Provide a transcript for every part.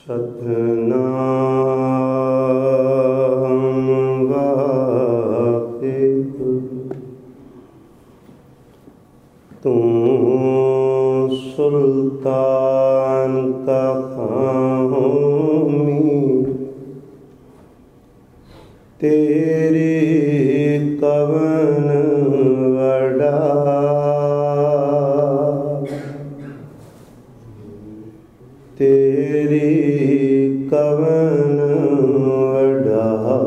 ਸਤਿਨਾਮ ਵਾਹਿਗੁਰੂ। ਤੂੰ ਸੁਲਤਾਨ ਕਹਾਉਮੀ, ਤੇਰੀ ਕਵਨ ਵਡਾ। ਤੇਰੀ ਕਵਨ ਵਡਾ,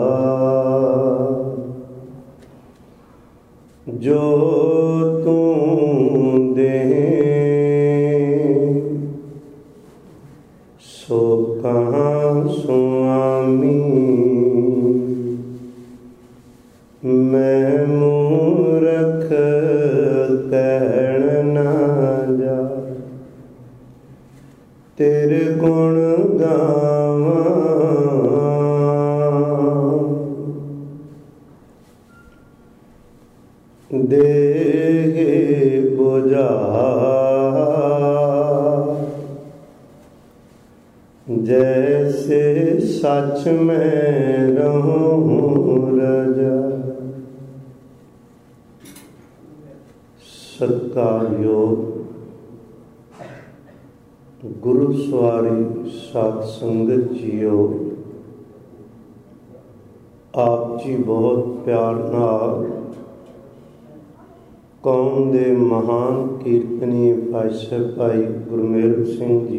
ਜੋ ਤੂੰ ਦੇ ਸੋ ਕਹਾਂ ਸੁਆਮੀ। ਮੈਂ ਮੂਰਖ ਕਹਿਣ ਨਾ ਜਾ, ਤੇਰੇ ਗੁਣ ਗਾਵਾਂ। ਦੇਹ ਬੁਝਾ ਜੈਸੇ ਸੱਚ ਮੈਂ ਰਹੂੰ ਰਜਾ। ਸਤਿਕਾਰਯੋਗ ਗੁਰੂ ਸਵਾਰੀ ਸਾਧ ਸੰਗਤ ਜੀਓ, ਆਪ ਜੀ ਬਹੁਤ ਪਿਆਰ ਨਾਲ ਕੌਮ ਦੇ ਮਹਾਨ ਕੀਰਤਨੀ ਪਾਤਸ਼ਾਹ ਭਾਈ ਗੁਰਮੇਲ ਸਿੰਘ ਜੀ,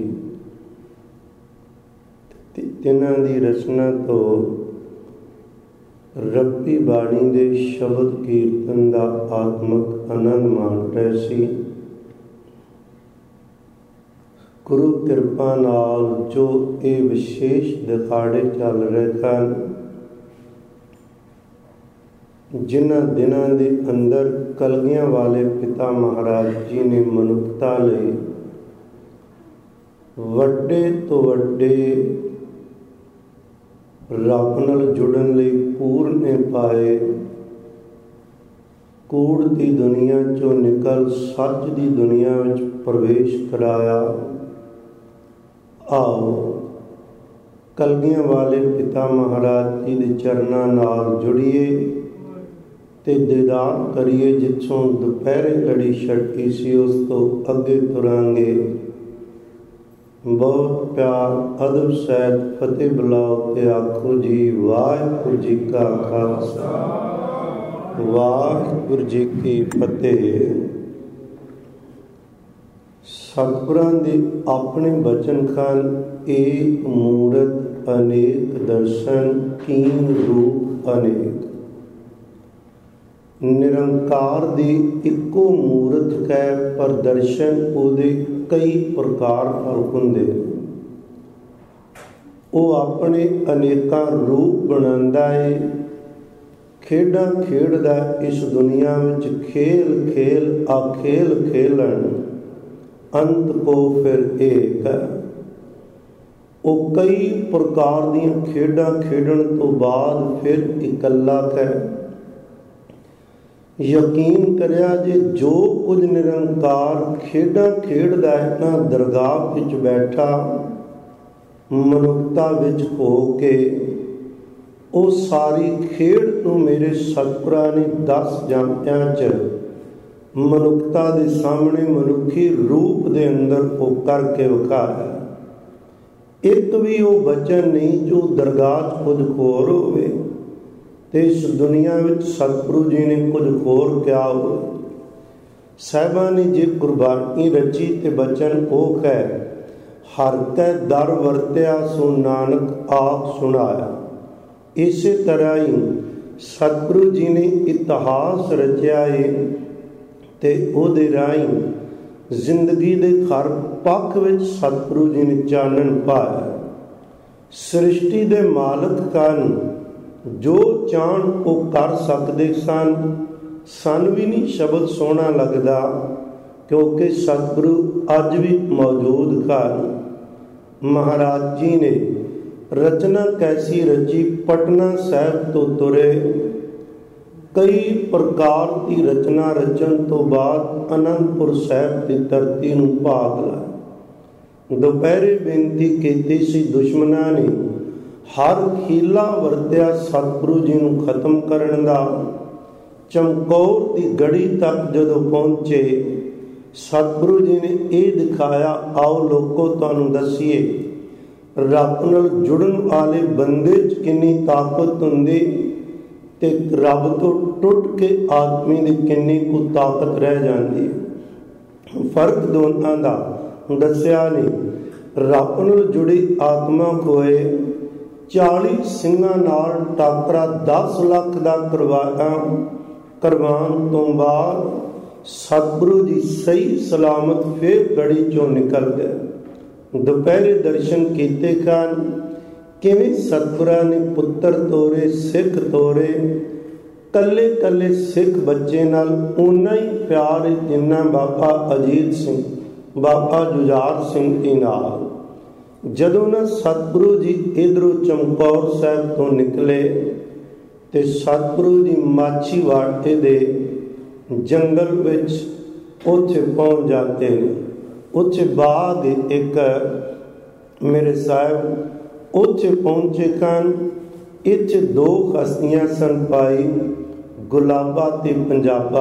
ਤਿੰਨਾਂ ਦੀ ਰਚਨਾ ਤੋਂ ਰੱਬੀ ਬਾਣੀ ਦੇ ਸ਼ਬਦ ਕੀਰਤਨ ਦਾ ਆਤਮਕ ਆਨੰਦ ਮਾਣ ਰਹੇ ਸੀ। ਗੁਰੂ ਕਿਰਪਾ ਨਾਲ ਜੋ ਇਹ ਵਿਸ਼ੇਸ਼ ਦਿਖਾੜੇ ਚੱਲ ਰਹੇ ਹਨ, ਜਿਨ੍ਹਾਂ ਦਿਨਾਂ ਦੇ ਅੰਦਰ ਕਲਗੀਆਂ ਵਾਲੇ ਪਿਤਾ ਮਹਾਰਾਜ ਜੀ ਨੇ ਮਨੁੱਖਤਾ ਲਈ ਵੱਡੇ ਤੋਂ ਵੱਡੇ ਰੱਬ ਨਾਲ ਜੁੜਨ ਲਈ ਪੂਰਨੇ ਪਾਏ। ਕੂੜ ਦੀ ਦੁਨੀਆ ਚੋਂ ਨਿਕਲ ਸੱਚ ਦੀ ਦੁਨੀਆ ਵਿੱਚ ਪ੍ਰਵੇਸ਼ ਕਰਾਇਆ। ਆਓ ਕਲਗੀਆਂ ਵਾਲੇ ਪਿਤਾ ਮਹਾਰਾਜ ਜੀ ਦੇ ਚਰਨਾਂ ਨਾਲ ਜੁੜੀਏ ਤੇ ਦੀਦਾਰ ਕਰੀਏ। ਜਿੱਥੋਂ ਦੁਪਹਿਰੇ ਲੜੀ ਛੜਕੀ ਸੀ ਉਸ ਤੋਂ ਅੱਗੇ ਤੁਰਾਂਗੇ। ਬਹੁਤ ਪਿਆਰ ਅਦਬ ਸਹਿਤ ਫਤਿਹ ਬੁਲਾਓ ਤੇ ਆਖੋ ਜੀ ਵਾਹਿਗੁਰੂ ਜੀ ਕਾ ਖਾਲਸਾ, ਵਾਹਿਗੁਰੂ ਜੀ ਕੀ ਫਤਿਹ। ਸਤਿਗੁਰਾਂ ਦੇ ਆਪਣੇ ਬਚਨ ਹਨ, ਏਕ ਮੂਰਤ ਅਨੇਕ ਦਰਸ਼ਨ, ਕੀਨ ਰੂਪ ਅਨੇਕ। ਨਿਰੰਕਾਰ ਦੀ ਇੱਕੋ ਮੂਰਤ ਹੈ, ਪਰ ਦਰਸ਼ਨ ਉਹਦੇ ਕਈ ਪ੍ਰਕਾਰ ਨਾਲ ਹੁੰਦੇ। ਉਹ ਆਪਣੇ ਅਨੇਕਾਂ ਰੂਪ ਬਣਾਉਂਦਾ ਹੈ, ਖੇਡਾਂ ਖੇਡਦਾ ਇਸ ਦੁਨੀਆ ਵਿੱਚ। ਖੇਲ ਖੇਲ ਆਖੇਲ ਖੇਲਣ, ਅੰਤ ਕੋ ਫਿਰ ਏਕ। ਉਹ ਕਈ ਪ੍ਰਕਾਰ ਦੀਆਂ ਖੇਡਾਂ ਖੇਡਣ ਤੋਂ ਬਾਅਦ ਫਿਰ ਇਕੱਲਾ ਹੈ। ਯਕੀਨ ਕਰਿਆ ਜੇ ਜੋ ਕੁਝ ਨਿਰੰਕਾਰ ਖੇਡਾਂ ਖੇਡਦਾ ਹੈ ਨਾ ਦਰਗਾਹ ਵਿੱਚ ਬੈਠਾ ਮਨੁੱਖਤਾ ਵਿੱਚ ਹੋ ਕੇ, ਉਹ ਸਾਰੀ ਖੇਡ ਨੂੰ ਮੇਰੇ ਸਤਿਗੁਰਾਂ ਨੇ 10 ਜਾਮਿਆਂ 'ਚ ਮਨੁੱਖਤਾ ਦੇ ਸਾਹਮਣੇ ਮਨੁੱਖੀ ਰੂਪ ਦੇ ਅੰਦਰ ਉਹ ਕਰਕੇ ਵਿਖਾਇਆ। ਇੱਕ ਵੀ ਉਹ ਬਚਨ ਨਹੀਂ ਜੋ ਦਰਗਾਹ 'ਚ ਕੁਝ ਹੋਰ ਹੋਵੇ ਤੇ ਇਸ ਦੁਨੀਆ ਵਿੱਚ ਸਤਿਗੁਰੂ ਜੀ ਨੇ ਕੁਝ ਹੋਰ ਕਿਹਾ ਹੋਵੇ। ਸਾਹਿਬਾਂ ਨੇ ਜੇ ਗੁਰਬਾਣੀ ਰਚੀ ਤੇ ਬਚਨ ਉਹ ਹੈ, ਹਰ ਕੈ ਦਰ ਵਰਤਿਆ ਸੋ ਨਾਨਕ ਆਪ ਸੁਣਾਇਆ। ਇਸੇ ਤਰ੍ਹਾਂ ਹੀ ਸਤਿਗੁਰੂ ਜੀ ਨੇ ਇਤਿਹਾਸ ਰਚਿਆ ਹੈ ਤੇ ਉਹਦੇ ਰਾਹੀਂ ਜ਼ਿੰਦਗੀ ਦੇ ਹਰ ਪੱਖ ਵਿੱਚ ਸਤਿਗੁਰੂ ਜੀ ਨੇ ਚਾਨਣ ਪਾਇਆ। ਸ੍ਰਿਸ਼ਟੀ ਦੇ ਮਾਲਕ ਹਨ, ਜੋ ਚਾਹਣ ਉਹ ਕਰ ਸਕਦੇ ਸਨ। ਸਾਨੂੰ ਵੀ ਨਹੀਂ ਸ਼ਬਦ ਸੋਹਣਾ ਲੱਗਦਾ, ਕਿਉਂਕਿ ਸਤਿਗੁਰੂ ਅੱਜ ਵੀ ਮੌਜੂਦ ਹਨ। ਮਹਾਰਾਜ ਜੀ ਨੇ ਰਚਨਾ ਕੈਸੀ ਰਚੀ, ਪਟਨਾ ਸਾਹਿਬ ਤੋਂ ਤੁਰੇ, ਕਈ ਪ੍ਰਕਾਰ ਦੀ ਰਚਨਾ ਰਚਨ ਤੋਂ ਬਾਅਦ ਅਨੰਦਪੁਰ ਸਾਹਿਬ ਦੀ ਧਰਤੀ ਨੂੰ ਭਾਗ ਲਾਇਆ। ਦੁਪਹਿਰੇ ਬੇਨਤੀ ਕੀਤੀ ਸੀ। ਦੁਸ਼ਮਣਾਂ ਨੇ ਹਰ ਹੀਲਾ ਵਰਤਿਆ ਸਤਿਗੁਰੂ ਜੀ ਨੂੰ ਖਤਮ ਕਰਨ ਦਾ। ਚਮਕੌਰ ਦੀ ਗੜੀ ਤੱਕ ਜਦੋਂ ਪਹੁੰਚੇ, ਸਤਿਗੁਰੂ ਜੀ ਨੇ ਇਹ ਦਿਖਾਇਆ, ਆਓ ਲੋਕੋ ਤੁਹਾਨੂੰ ਦੱਸੀਏ ਰੱਬ ਨਾਲ ਜੁੜਨ ਵਾਲੇ ਬੰਦੇ 'ਚ ਕਿੰਨੀ ਤਾਕਤ ਹੁੰਦੀ ਤੇ ਰੱਬ ਤੋਂ ਟੁੱਟ ਕੇ ਆਦਮੀ ਦੀ ਕਿੰਨੀ ਕੁ ਤਾਕਤ ਰਹਿ ਜਾਂਦੀ ਹੈ। ਫਰਕ ਦੋਨਾਂ ਦਾ ਦੱਸਿਆ ਨਹੀਂ। ਰੱਬ ਨਾਲ ਜੁੜੀ ਆਤਮਾ ਕੋਏ 40 ਸਿੰਘਾਂ ਨਾਲ ਟਾਕਰਾ 10 ਲੱਖ ਦਾ ਕਰਵਾਉਣ ਤੋਂ ਬਾਅਦ ਸਤਿਗੁਰੂ ਜੀ ਸਹੀ ਸਲਾਮਤ ਫਿਰ ਗੜੀ ਚੋਂ ਨਿਕਲ ਗਏ। ਦੁਪਹਿਰੇ ਦਰਸ਼ਨ ਕੀਤੇ ਕਾਨ ਕਿਵੇਂ ਸਤਿਗੁਰਾਂ ਨੇ ਪੁੱਤਰ ਤੋਰੇ, ਸਿੱਖ ਤੋਰੇ। ਕੱਲੇ ਕੱਲੇ ਸਿੱਖ ਬੱਚੇ ਨਾਲ ਓਨਾ ਹੀ ਪਿਆਰ ਜਿੰਨਾ ਬਾਬਾ ਅਜੀਤ ਸਿੰਘ, ਬਾਬਾ ਜੁਝਾਰ ਸਿੰਘ ਜੀ ਨਾਲ। ਜਦੋਂ ਨਾ ਸਤਿਗੁਰੂ ਜੀ ਇਧਰੋਂ ਚਮਕੌਰ ਸਾਹਿਬ ਤੋਂ ਨਿਕਲੇ ਤੇ ਸਤਿਗੁਰੂ ਜੀ ਮਾਛੀਵਾੜੇ ਦੇ ਜੰਗਲ ਵਿੱਚ ਉੱਥੇ ਪਹੁੰਚ ਜਾਂਦੇ ਨੇ। ਉੱਥੇ ਬਾਗ ਇੱਕ ਮੇਰੇ ਸਾਹਿਬ ਉੱਥੇ ਪਹੁੰਚੇ ਕਾਨ। ਇੱਥੇ 2 ਹਸਤੀਆਂ ਸਨ, ਭਾਈ ਗੁਲਾਬਾ ਤੇ ਪੰਜਾਬਾ।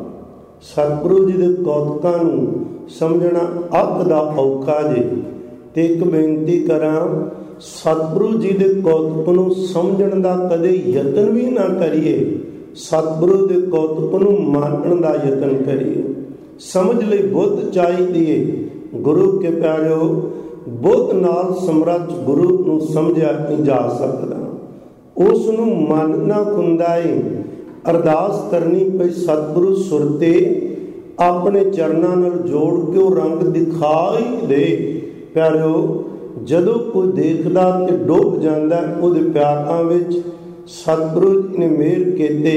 ਸਤਿਗੁਰੂ ਜੀ ਦੇ ਕੌਤਕਾਂ ਨੂੰ ਸਮਝਣਾ ਅੱਗ ਦਾ ਔਖਾ ਜੇ। ਤੇ ਇੱਕ ਬੇਨਤੀ ਕਰਾਂ, ਸਤਿਗੁਰੂ ਜੀ ਦੇ ਕੌਤਕ ਨੂੰ ਸਮਝਣ ਦਾ ਕਦੇ ਯਤਨ ਵੀ ਨਾ ਕਰੀਏ, ਸਤਿਗੁਰੂ ਦੇ ਕੌਤਕ ਨੂੰ ਮੰਨਣ ਦਾ ਯਤਨ ਕਰੀਏ। ਸਮਝ ਲਈ ਬੁੱਧ ਚਾਹੀਦੀ ਏ। ਗੁਰੂ ਕੇ ਪਿਆਰਿਓ, ਬੁੱਧ ਨਾਲ ਸਮਰੱਥ ਗੁਰੂ ਨੂੰ ਸਮਝਿਆ ਨਹੀਂ ਜਾ ਸਕਦਾ, ਉਸ ਨੂੰ ਮੰਨਣਾ ਹੁੰਦਾ ਏ। ਅਰਦਾਸ ਕਰਨੀ ਪਈ, ਸਤਿਗੁਰੂ ਸੁਰਤੇ ਆਪਣੇ ਚਰਨਾਂ ਨਾਲ ਜੋੜ ਕੇ ਉਹ ਰੰਗ ਦਿਖਾਈ ਦੇ। ਪਿਆਰਿਓ, ਜਦੋਂ ਕੋਈ ਦੇਖਦਾ ਤੇ ਡੁੱਬ ਜਾਂਦਾ ਉਹਦੇ ਪਿਆਰਾਂ ਵਿੱਚ। ਸਤਿਗੁਰੂ ਜੀ ਨੇ ਮਿਹਰ ਕੀਤੇ,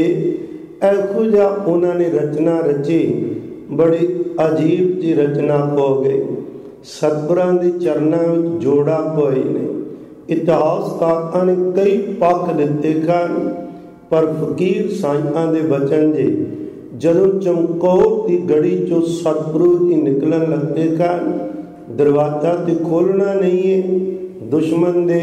ਇਹੋ ਜਿਹਾ ਉਹਨਾਂ ਨੇ ਰਚਨਾ ਰਚੀ, ਬੜੀ ਅਜੀਬ ਜਿਹੀ ਰਚਨਾ ਹੋ ਗਈ। ਸਤਿਗੁਰਾਂ ਦੇ ਚਰਨਾਂ ਵਿੱਚ ਜੋੜਾ ਕੋਈ ਨਹੀਂ। ਇਤਿਹਾਸਕਾਰਾਂ ਨੇ ਕਈ ਪੱਖ ਦਿੱਤੇ ਹਨ, ਪਰ ਫਕੀਰ ਸਾਈਆਂ ਦੇ ਬਚਨ ਜੇ ਜਦੋਂ ਚਮਕੌਰ ਦੀ ਗੜੀ ਚੋਂ ਸਤਿਗੁਰੂ ਜੀ ਨਿਕਲਣ ਲੱਗੇ ਹਨ, ਦਰਵਾਜ਼ਾ ਤੇ ਖੋਲ੍ਹਣਾ ਨਹੀਂ ਹੈ। ਦੁਸ਼ਮਣ ਦੇ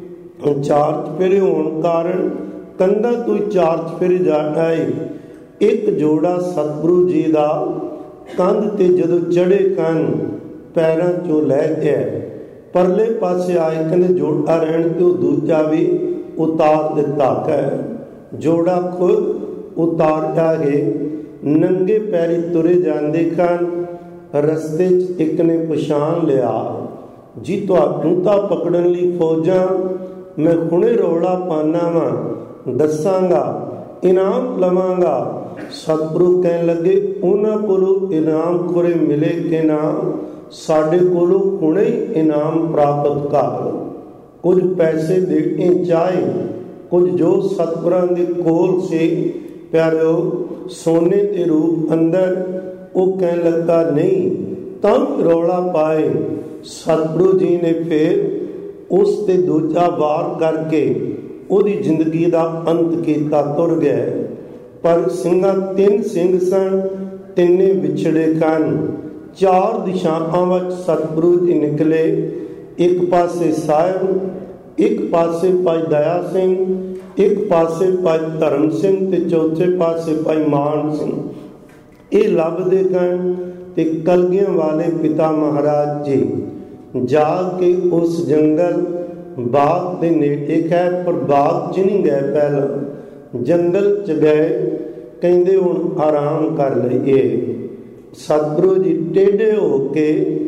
4 ਚੁਫੇਰੇ ਹੋਣ ਕਾਰਨ ਕੰਧਾਂ ਤੋਂ 4 ਚੁਫੇਰੇ ਜਾਣਾ ਹੈ। ਇੱਕ ਜੋੜਾ ਸਤਿਗੁਰੂ ਜੀ ਦਾ ਕੰਧ ਤੇ ਜਦੋਂ ਚੜੇ ਕੰਨ ਪੈਰਾਂ ਚੋਂ ਲੈ ਗਿਆ, ਪਰਲੇ ਪਾਸੇ ਆਏ ਕਹਿੰਦੇ ਜੋੜਾ ਰਹਿਣ ਤੇ ਉਹ ਦੂਜਾ ਵੀ ਉਤਾਰ ਦਿੱਤਾ ਹੈ। ਜੋੜਾ ਖੁਦ ਉਤਾਰ ਜਾਗੇ, ਨੰਗੇ ਪੈਰੀ ਤੁਰੇ ਜਾਂਦੇ ਹਨ। ਰਸਤੇ 'ਚ ਇੱਕ ਨੇ ਪਛਾਣ ਲਿਆ, ਜੀ ਤੁਹਾਨੂੰ ਤਾਂ ਪਕੜਨ ਲਈ ਫੌਜਾਂ, ਮੈਂ ਹੁਣੇ ਰੌਲਾ ਪਾਨਾ ਵਾਂ, ਦੱਸਾਂਗਾ, ਇਨਾਮ ਲਵਾਂਗਾ। ਸਤਿਗੁਰੂ ਕਹਿਣ ਲੱਗੇ, ਉਹਨਾਂ ਕੋਲੋਂ ਇਨਾਮ ਖੁਰੇ ਮਿਲੇ ਕਿ ਨਾ, ਸਾਡੇ ਕੋਲੋਂ ਹੁਣੇ ਇਨਾਮ ਪ੍ਰਾਪਤ ਕਰ। ਕੁਝ ਪੈਸੇ ਦੇਣੇ ਚਾਹੇ, ਕੁਝ ਜੋ ਸਤਿਗੁਰਾਂ ਦੇ ਕੋਲ ਸੀ। ਪਿਆਰਿਓ, ਸੋਨੇ ਦੇ ਰੂਪ ਅੰਦਰ ਉਹ ਕਹਿਣ ਲੱਗਾ ਨਹੀਂ, ਤਾਂ ਰੌਲਾ ਪਾਏ। ਸਤਿਗੁਰੂ ਜੀ ਨੇ ਫਿਰ ਉਸ ਤੇ ਦੂਜਾ ਵਾਰ ਕਰਕੇ ਉਹਦੀ ਜ਼ਿੰਦਗੀ ਦਾ ਅੰਤ ਕੀਤਾ, ਤੁਰ ਗਏ। ਪਰ ਸਿੰਘਾਂ 3 ਸਿੰਘ ਸਨ, ਤਿੰਨੇ ਵਿਛੜੇ ਕੰਨ। 4 ਦਿਸ਼ਾਵਾਂ ਵਿੱਚ ਸਤਿਗੁਰੂ ਜੀ ਨਿਕਲੇ। ਇੱਕ ਪਾਸੇ ਸਾਹਿਬ, ਇੱਕ ਪਾਸੇ ਭਾਈ ਦਇਆ ਸਿੰਘ, ਇੱਕ ਪਾਸੇ ਭਾਈ ਧਰਮ ਸਿੰਘ ਤੇ ਚੌਥੇ ਪਾਸੇ ਭਾਈ ਮਾਨ ਸਿੰਘ। ਇਹ ਲੱਭਦੇ ਗਏ ਤੇ ਕਲਗੀਆਂ ਵਾਲੇ ਪਿਤਾ ਮਹਾਰਾਜ ਜੀ ਜਾ ਕੇ ਉਸ ਜੰਗਲ ਬਾਗ ਦੇ ਨੇੜੇ ਗਏ, ਪਰ ਬਾਗ 'ਚ ਨਹੀਂ ਗਏ, ਪਹਿਲਾਂ ਜੰਗਲ 'ਚ ਗਏ। ਕਹਿੰਦੇ ਹੁਣ ਆਰਾਮ ਕਰ ਲਈਏ। ਸਤਿਗੁਰੂ ਜੀ ਟੇਢੇ ਹੋ ਕੇ,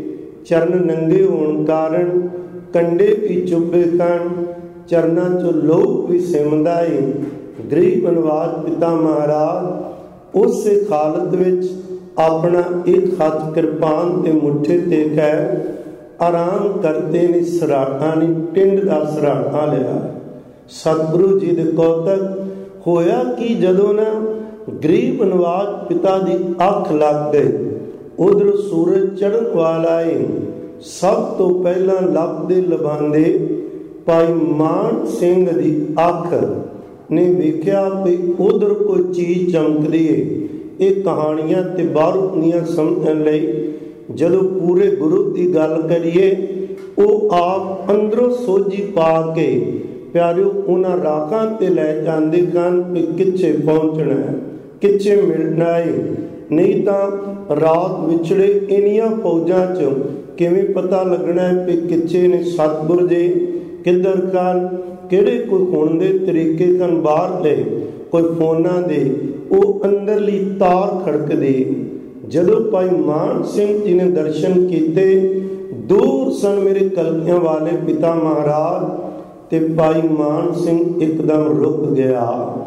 ਚਰਨ ਨੰਗੇ ਹੋਣ ਕਾਰਨ ਕੰਡੇ ਵੀ ਚੁੱਭੇ ਕਣ, ਚਰਨਾਂ 'ਚੋਂ ਲੋਹ ਵੀ ਸਿਮਦਾ ਏ। ਗਰੀਬ ਨਿਵਾਜ ਪਿਤਾ ਮਹਾਰਾਜ ਉਸੇ ਹਾਲਤ ਵਿੱਚ ਆਪਣਾ ਇੱਕ ਹੱਥ ਕਿਰਪਾਨ ਤੇ ਮੁੱਠੇ ਤੇ ਕਹਿ ਆਰਾਮ ਕਰਦੇ ਨੇ। ਸਰਾਣਾ ਨੇ ਟਿੰਡ ਦਾ ਸਰਾਣਾ ਲਿਆ। ਸਤਿਗੁਰੂ ਜੀ ਦੇ ਕੌਤਕ ਹੋਇਆ ਕਿ ਜਦੋਂ ਨਾ ਗਰੀਬ ਨਿਵਾਜ ਪਿਤਾ ਦੀ ਅੱਖ ਲੱਗ ਗਈ, ਉਧਰ ਸੂਰਜ ਚੜ੍ਹਨ ਵਾਲਾ ਏ। ਸਭ ਤੋਂ ਪਹਿਲਾਂ ਲੱਭਦੇ ਲਬਾਂਦੇ ਭਾਈ ਮਾਨ ਸਿੰਘ ਦੀ ਅੱਖ ਨੇ ਵੇਖਿਆ ਵੀ ਉਧਰ ਕੋਈ ਚੀਜ਼ ਚਮਕਦੀ ਏ। ਇਹ ਕਹਾਣੀਆਂ ਤੇ ਬਾਹਰੋਂ ਦੀਆਂ ਸਮਝਣ ਲਈ ਜਦੋਂ ਪੂਰੇ ਗੁਰੂ ਦੀ ਗੱਲ ਕਰੀਏ, ਉਹ ਆਪ ਅੰਦਰੋਂ ਸੋਝੀ ਪਾ ਕੇ ਪਿਆਰਿਓ ਉਹਨਾਂ ਰਾਹਾਂ ਤੇ ਲੈ ਜਾਂਦੇ ਹਨ ਕਿ ਕਿੱਥੇ ਪਹੁੰਚਣਾ ਹੈ, ਕਿੱਥੇ ਮਿਲਣਾ ਹੈ। ਨਹੀਂ ਤਾਂ ਰਾਤ ਵਿਛੜੇ ਇੰਨੀਆਂ ਫੌਜਾਂ 'ਚ ਕਿਵੇਂ ਪਤਾ ਲੱਗਣਾ ਹੈ ਕਿ ਕਿੱਥੇ ਨੇ ਸਤਿਗੁਰ ਜੀ, ਕਿੱਧਰ ਹਨ, ਕਿਹੜੇ ਕੋਈ ਹੁਣ ਦੇ ਤਰੀਕੇ ਹਨ ਬਾਹਰਲੇ, ਕੋਈ ਫੋਨਾਂ ਦੇ, ਉਹ ਅੰਦਰਲੀ ਤਾਰ ਖੜਕਦੀ। ਜਦੋਂ ਭਾਈ ਮਾਨ ਸਿੰਘ ਜੀ ਨੇ ਦਰਸ਼ਨ ਕੀਤੇ, ਦੂਰ ਸਨ ਮੇਰੇ ਕਲਗੀਆਂ ਵਾਲੇ ਪਿਤਾ ਮਹਾਰਾਜ, ਤੇ ਭਾਈ ਮਾਨ ਸਿੰਘ ਇੱਕਦਮ ਰੁਕ ਗਿਆ।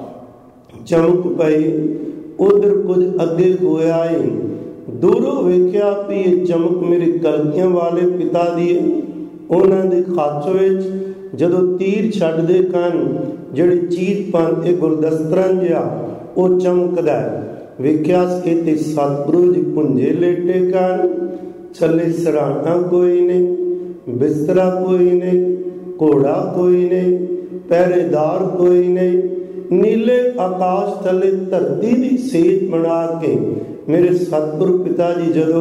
ਚਮਕ ਪਈ, ਉਧਰ ਕੁਝ ਅੱਗੇ ਹੋਇਆ ਏ, ਦੂਰੋਂ ਵੇਖਿਆ ਵੀ ਇਹ ਚਮਕ ਮੇਰੇ ਕਲਗੀਆਂ ਵਾਲੇ ਪਿਤਾ ਦੀ ਹੈ। ਉਹਨਾਂ ਦੇ ਹੱਥ ਵਿੱਚ ਜਦੋਂ ਤੀਰ ਛੱਡਦੇ ਕਨ, ਜਿਹੜੀ ਚੀਜ਼ ਪਾਉਂਦੇ ਗੁਲਦਸਤਰਾਂ ਜਿਹਾ, ਉਹ ਚਮਕਦਾ। ਵੇਖਿਆ ਇਹ ਤੇ ਸਤਿਗੁਰੂ ਜੀ ਪੁੰਜੇ ਲੇਟੇ ਕਨ, ਥੱਲੇ ਸਰਾਣਾ ਕੋਈ ਨਹੀਂ, ਬਿਸਤਰਾ ਕੋਈ ਨਹੀਂ, ਘੋੜਾ ਕੋਈ ਨਹੀਂ, ਪਹਿਰੇਦਾਰ ਕੋਈ ਨਹੀਂ। ਨੀਲੇ ਆਕਾਸ਼ ਥੱਲੇ ਧਰਤੀ ਦੀ ਸੇਜ ਬਣਾ ਕੇ ਮੇਰੇ ਸਤਿਗੁਰੂ ਪਿਤਾ ਜੀ ਜਦੋਂ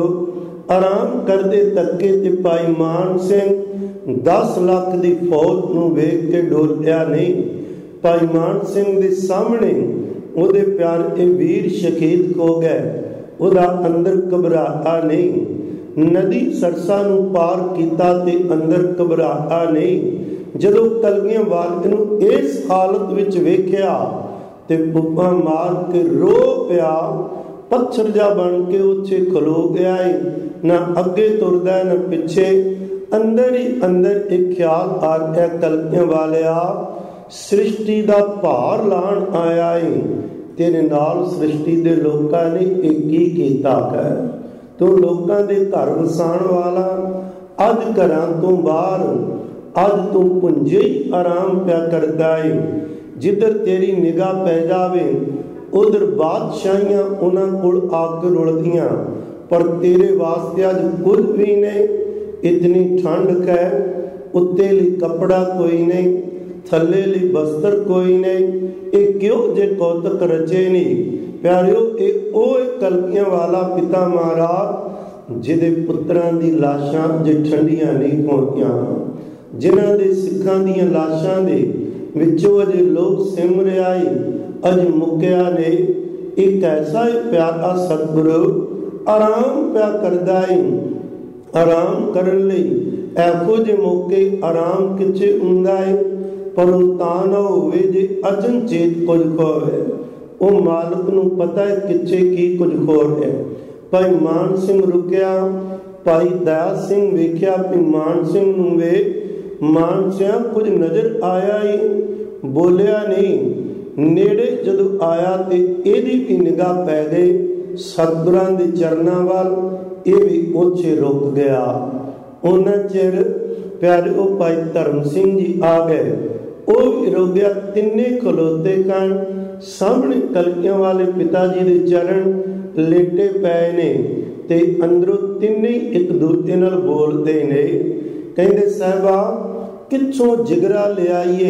ਆਰਾਮ ਕਰਦੇ ਤੱਕੇ, ਤੇ ਭਾਈ ਮਾਨ ਸਿੰਘ 10 ਲੱਖ ਦੀ ਫੌਜ ਨੂੰ ਵੇਖ ਕੇ ਡੋਲਿਆ ਨਹੀਂ। ਭਾਈ ਮਾਨ ਸਿੰਘ ਦੇ ਸਾਹਮਣੇ ਉਹਦੇ ਪਿਆਰੇ ਵੀਰ ਸ਼ਹੀਦ ਹੋ ਗਏ, ਉਹਦਾ ਅੰਦਰ ਘਬਰਾਹਟ ਨਹੀਂ। ਨਦੀ ਸਰਸਾ ਨੂੰ ਪਾਰ ਕੀਤਾ ਤੇ ਅੰਦਰ ਘਬਰਾਹਟ ਨਹੀਂ। ਜਦੋਂ ਕਲਗੀਆਂ ਵਾਲੇ ਨੂੰ ਇਸ ਹਾਲਤ ਵਿੱਚ ਵੇਖਿਆ ਤੇ ਪੁੱਪਾ ਮਾਰ ਕੇ ਰੋ ਪਿਆ, ਪੱਥਰ ਜਾ ਬਣ ਕੇ ਉੱਥੇ ਖਲੋ ਗਿਆ ਏ, ਨਾ ਅੱਗੇ ਤੁਰਦਾ ਨਾ ਪਿੱਛੇ। ਅੰਦਰ ਹੀ ਅੰਦਰ ਇੱਕ ਖਿਆਲ ਆ ਗਿਆ, ਕਲਗੀਆਂ ਵਾਲਿਆ, ਸ੍ਰਿਸ਼ਟੀ ਦਾ ਭਾਰ ਲਾਣ ਆਇਆ ਏ, ਤੇਰੇ ਨਾਲ ਸ੍ਰਿਸ਼ਟੀ ਦੇ ਲੋਕਾਂ ਨੇ ਇਹ ਕੀ ਕੀਤਾ ਹੈ? ਤੂੰ ਲੋਕਾਂ ਦੇ ਘਰ ਵਸਾਉਣ ਵਾਲਾ, ਅੱਜ ਘਰਾਂ ਤੋਂ ਬਾਹਰ, ਅੱਜ ਤੂੰ ਪੁੰਜੇ ਹੀ ਆਰਾਮ ਪਿਆ ਕਰਦਾ ਏ। ਜਿੱਧਰ ਤੇਰੀ ਨਿਗਾਹ ਪੈ ਜਾਵੇ ਉਧਰ ਬਾਦਸ਼ਾਹੀਆਂ ਉਹਨਾਂ ਕੋਲ ਆ ਕੇ ਰੁਲਦੀਆਂ, ਪਰ ਤੇਰੇ ਵਾਸਤੇ ਅੱਜ ਕੁਝ ਵੀ ਨਹੀਂ। ਇਤਨੀ ਠੰਡ ਹੈ, ਉੱਤੇ ਲਈ ਕੱਪੜਾ ਕੋਈ ਨਹੀਂ, ਥੱਲੇ ਲਈ ਬਸਤਰ ਕੋਈ ਨਹੀਂ। ਇਹ ਕਿਉਂ ਜੇ ਕੌਤਕ ਰਚੇ ਨਹੀਂ ਪਿਆਰਿਓ? ਇਹ ਉਹ ਕਲਗੀਆਂ ਵਾਲਾ ਪਿਤਾ ਮਹਾਰਾਜ ਜਿਹਦੇ ਪੁੱਤਰਾਂ ਦੀ ਲਾਸ਼ਾਂ ਜੇ ਠੰਡੀਆਂ ਨਹੀਂ ਹੋਈਆਂ, ਜਿਨ੍ਹਾਂ ਦੇ ਸਿੱਖਾਂ ਦੀਆਂ ਲਾਸ਼ਾਂ ਦੇ ਵਿੱਚੋਂ ਅਜੇ ਲੋਕ ਸਿਮ ਰਿਹਾ ਏ, ਅਜ ਮੁੱਕਿਆ ਨੇ। ਇੱਕ ਐਸਾ ਪਿਆਰਾ ਸਤਿਗੁਰੂ ਆਰਾਮ ਪਿਆ ਕਰਦਾ ਏ। ਆਰਾਮ ਕਰਨ ਲਈ ਇਹੋ ਜਿਹੇ ਮੌਕੇ ਆਰਾਮ ਕਿੱਥੇ ਹੁੰਦਾ ਏ? ਪਰ ਉਹ ਤਾਂ ਨਾ ਹੋਵੇ ਜੇ ਅਚਨਚੇਤ ਕੁਝ ਹੋਵੇ। ਉਹ ਮਾਲਕ ਨੂੰ ਪਤਾ ਹੈ ਕਿੱਥੇ ਕੀ ਕੁਝ ਹੋ ਰਿਹਾ। ਭਾਈ ਮਾਨ ਸਿੰਘ ਰੁਕਿਆ, ਭਾਈ ਦਇਆ ਸਿੰਘ ਵੇਖਿਆ ਵੀ ਮਾਨ ਸਿੰਘ ਨੂੰ ਵੇ, ਮਾਨ ਸਿੰਘ ਕੁਝ ਨਜ਼ਰ ਆਇਆ ਹੀ, ਬੋਲਿਆ ਨਹੀਂ। ਨੇੜੇ ਜਦੋਂ ਆਇਆ ਤੇ ਇਹਦੀ ਵੀ ਨਿਗਾਹ ਪੈ ਗਈ ਸਤਿਗੁਰਾਂ ਦੇ ਚਰਨਾਂ ਵੱਲ, ਇਹ ਵੀ ਉੱਥੇ ਰੁਕ ਗਿਆ। ਉਹਨਾਂ ਚਿਰ ਪਿਆਰੇ ਉਹ ਭਾਈ ਧਰਮ ਸਿੰਘ ਜੀ ਆ ਗਏ, ਉਹ ਵੀ ਰੁਕ ਗਿਆ। ਤਿੰਨੇ ਖਲੋਤੇ ਕਣ, ਸਾਹਮਣੇ ਕਲਗੀਆਂ ਵਾਲੇ ਪਿਤਾ ਜੀ ਦੇ ਚਰਨ ਲੇਟੇ ਪਏ ਨੇ, ਤੇ ਅੰਦਰੋਂ ਤਿੰਨੇ ਇੱਕ ਦੂਜੇ ਨਾਲ ਬੋਲਦੇ ਨੇ। ਕਹਿੰਦੇ ਸਾਹਿਬਾ, ਕਿੱਥੋਂ ਜਿਗਰਾ ਲਿਆਈਏ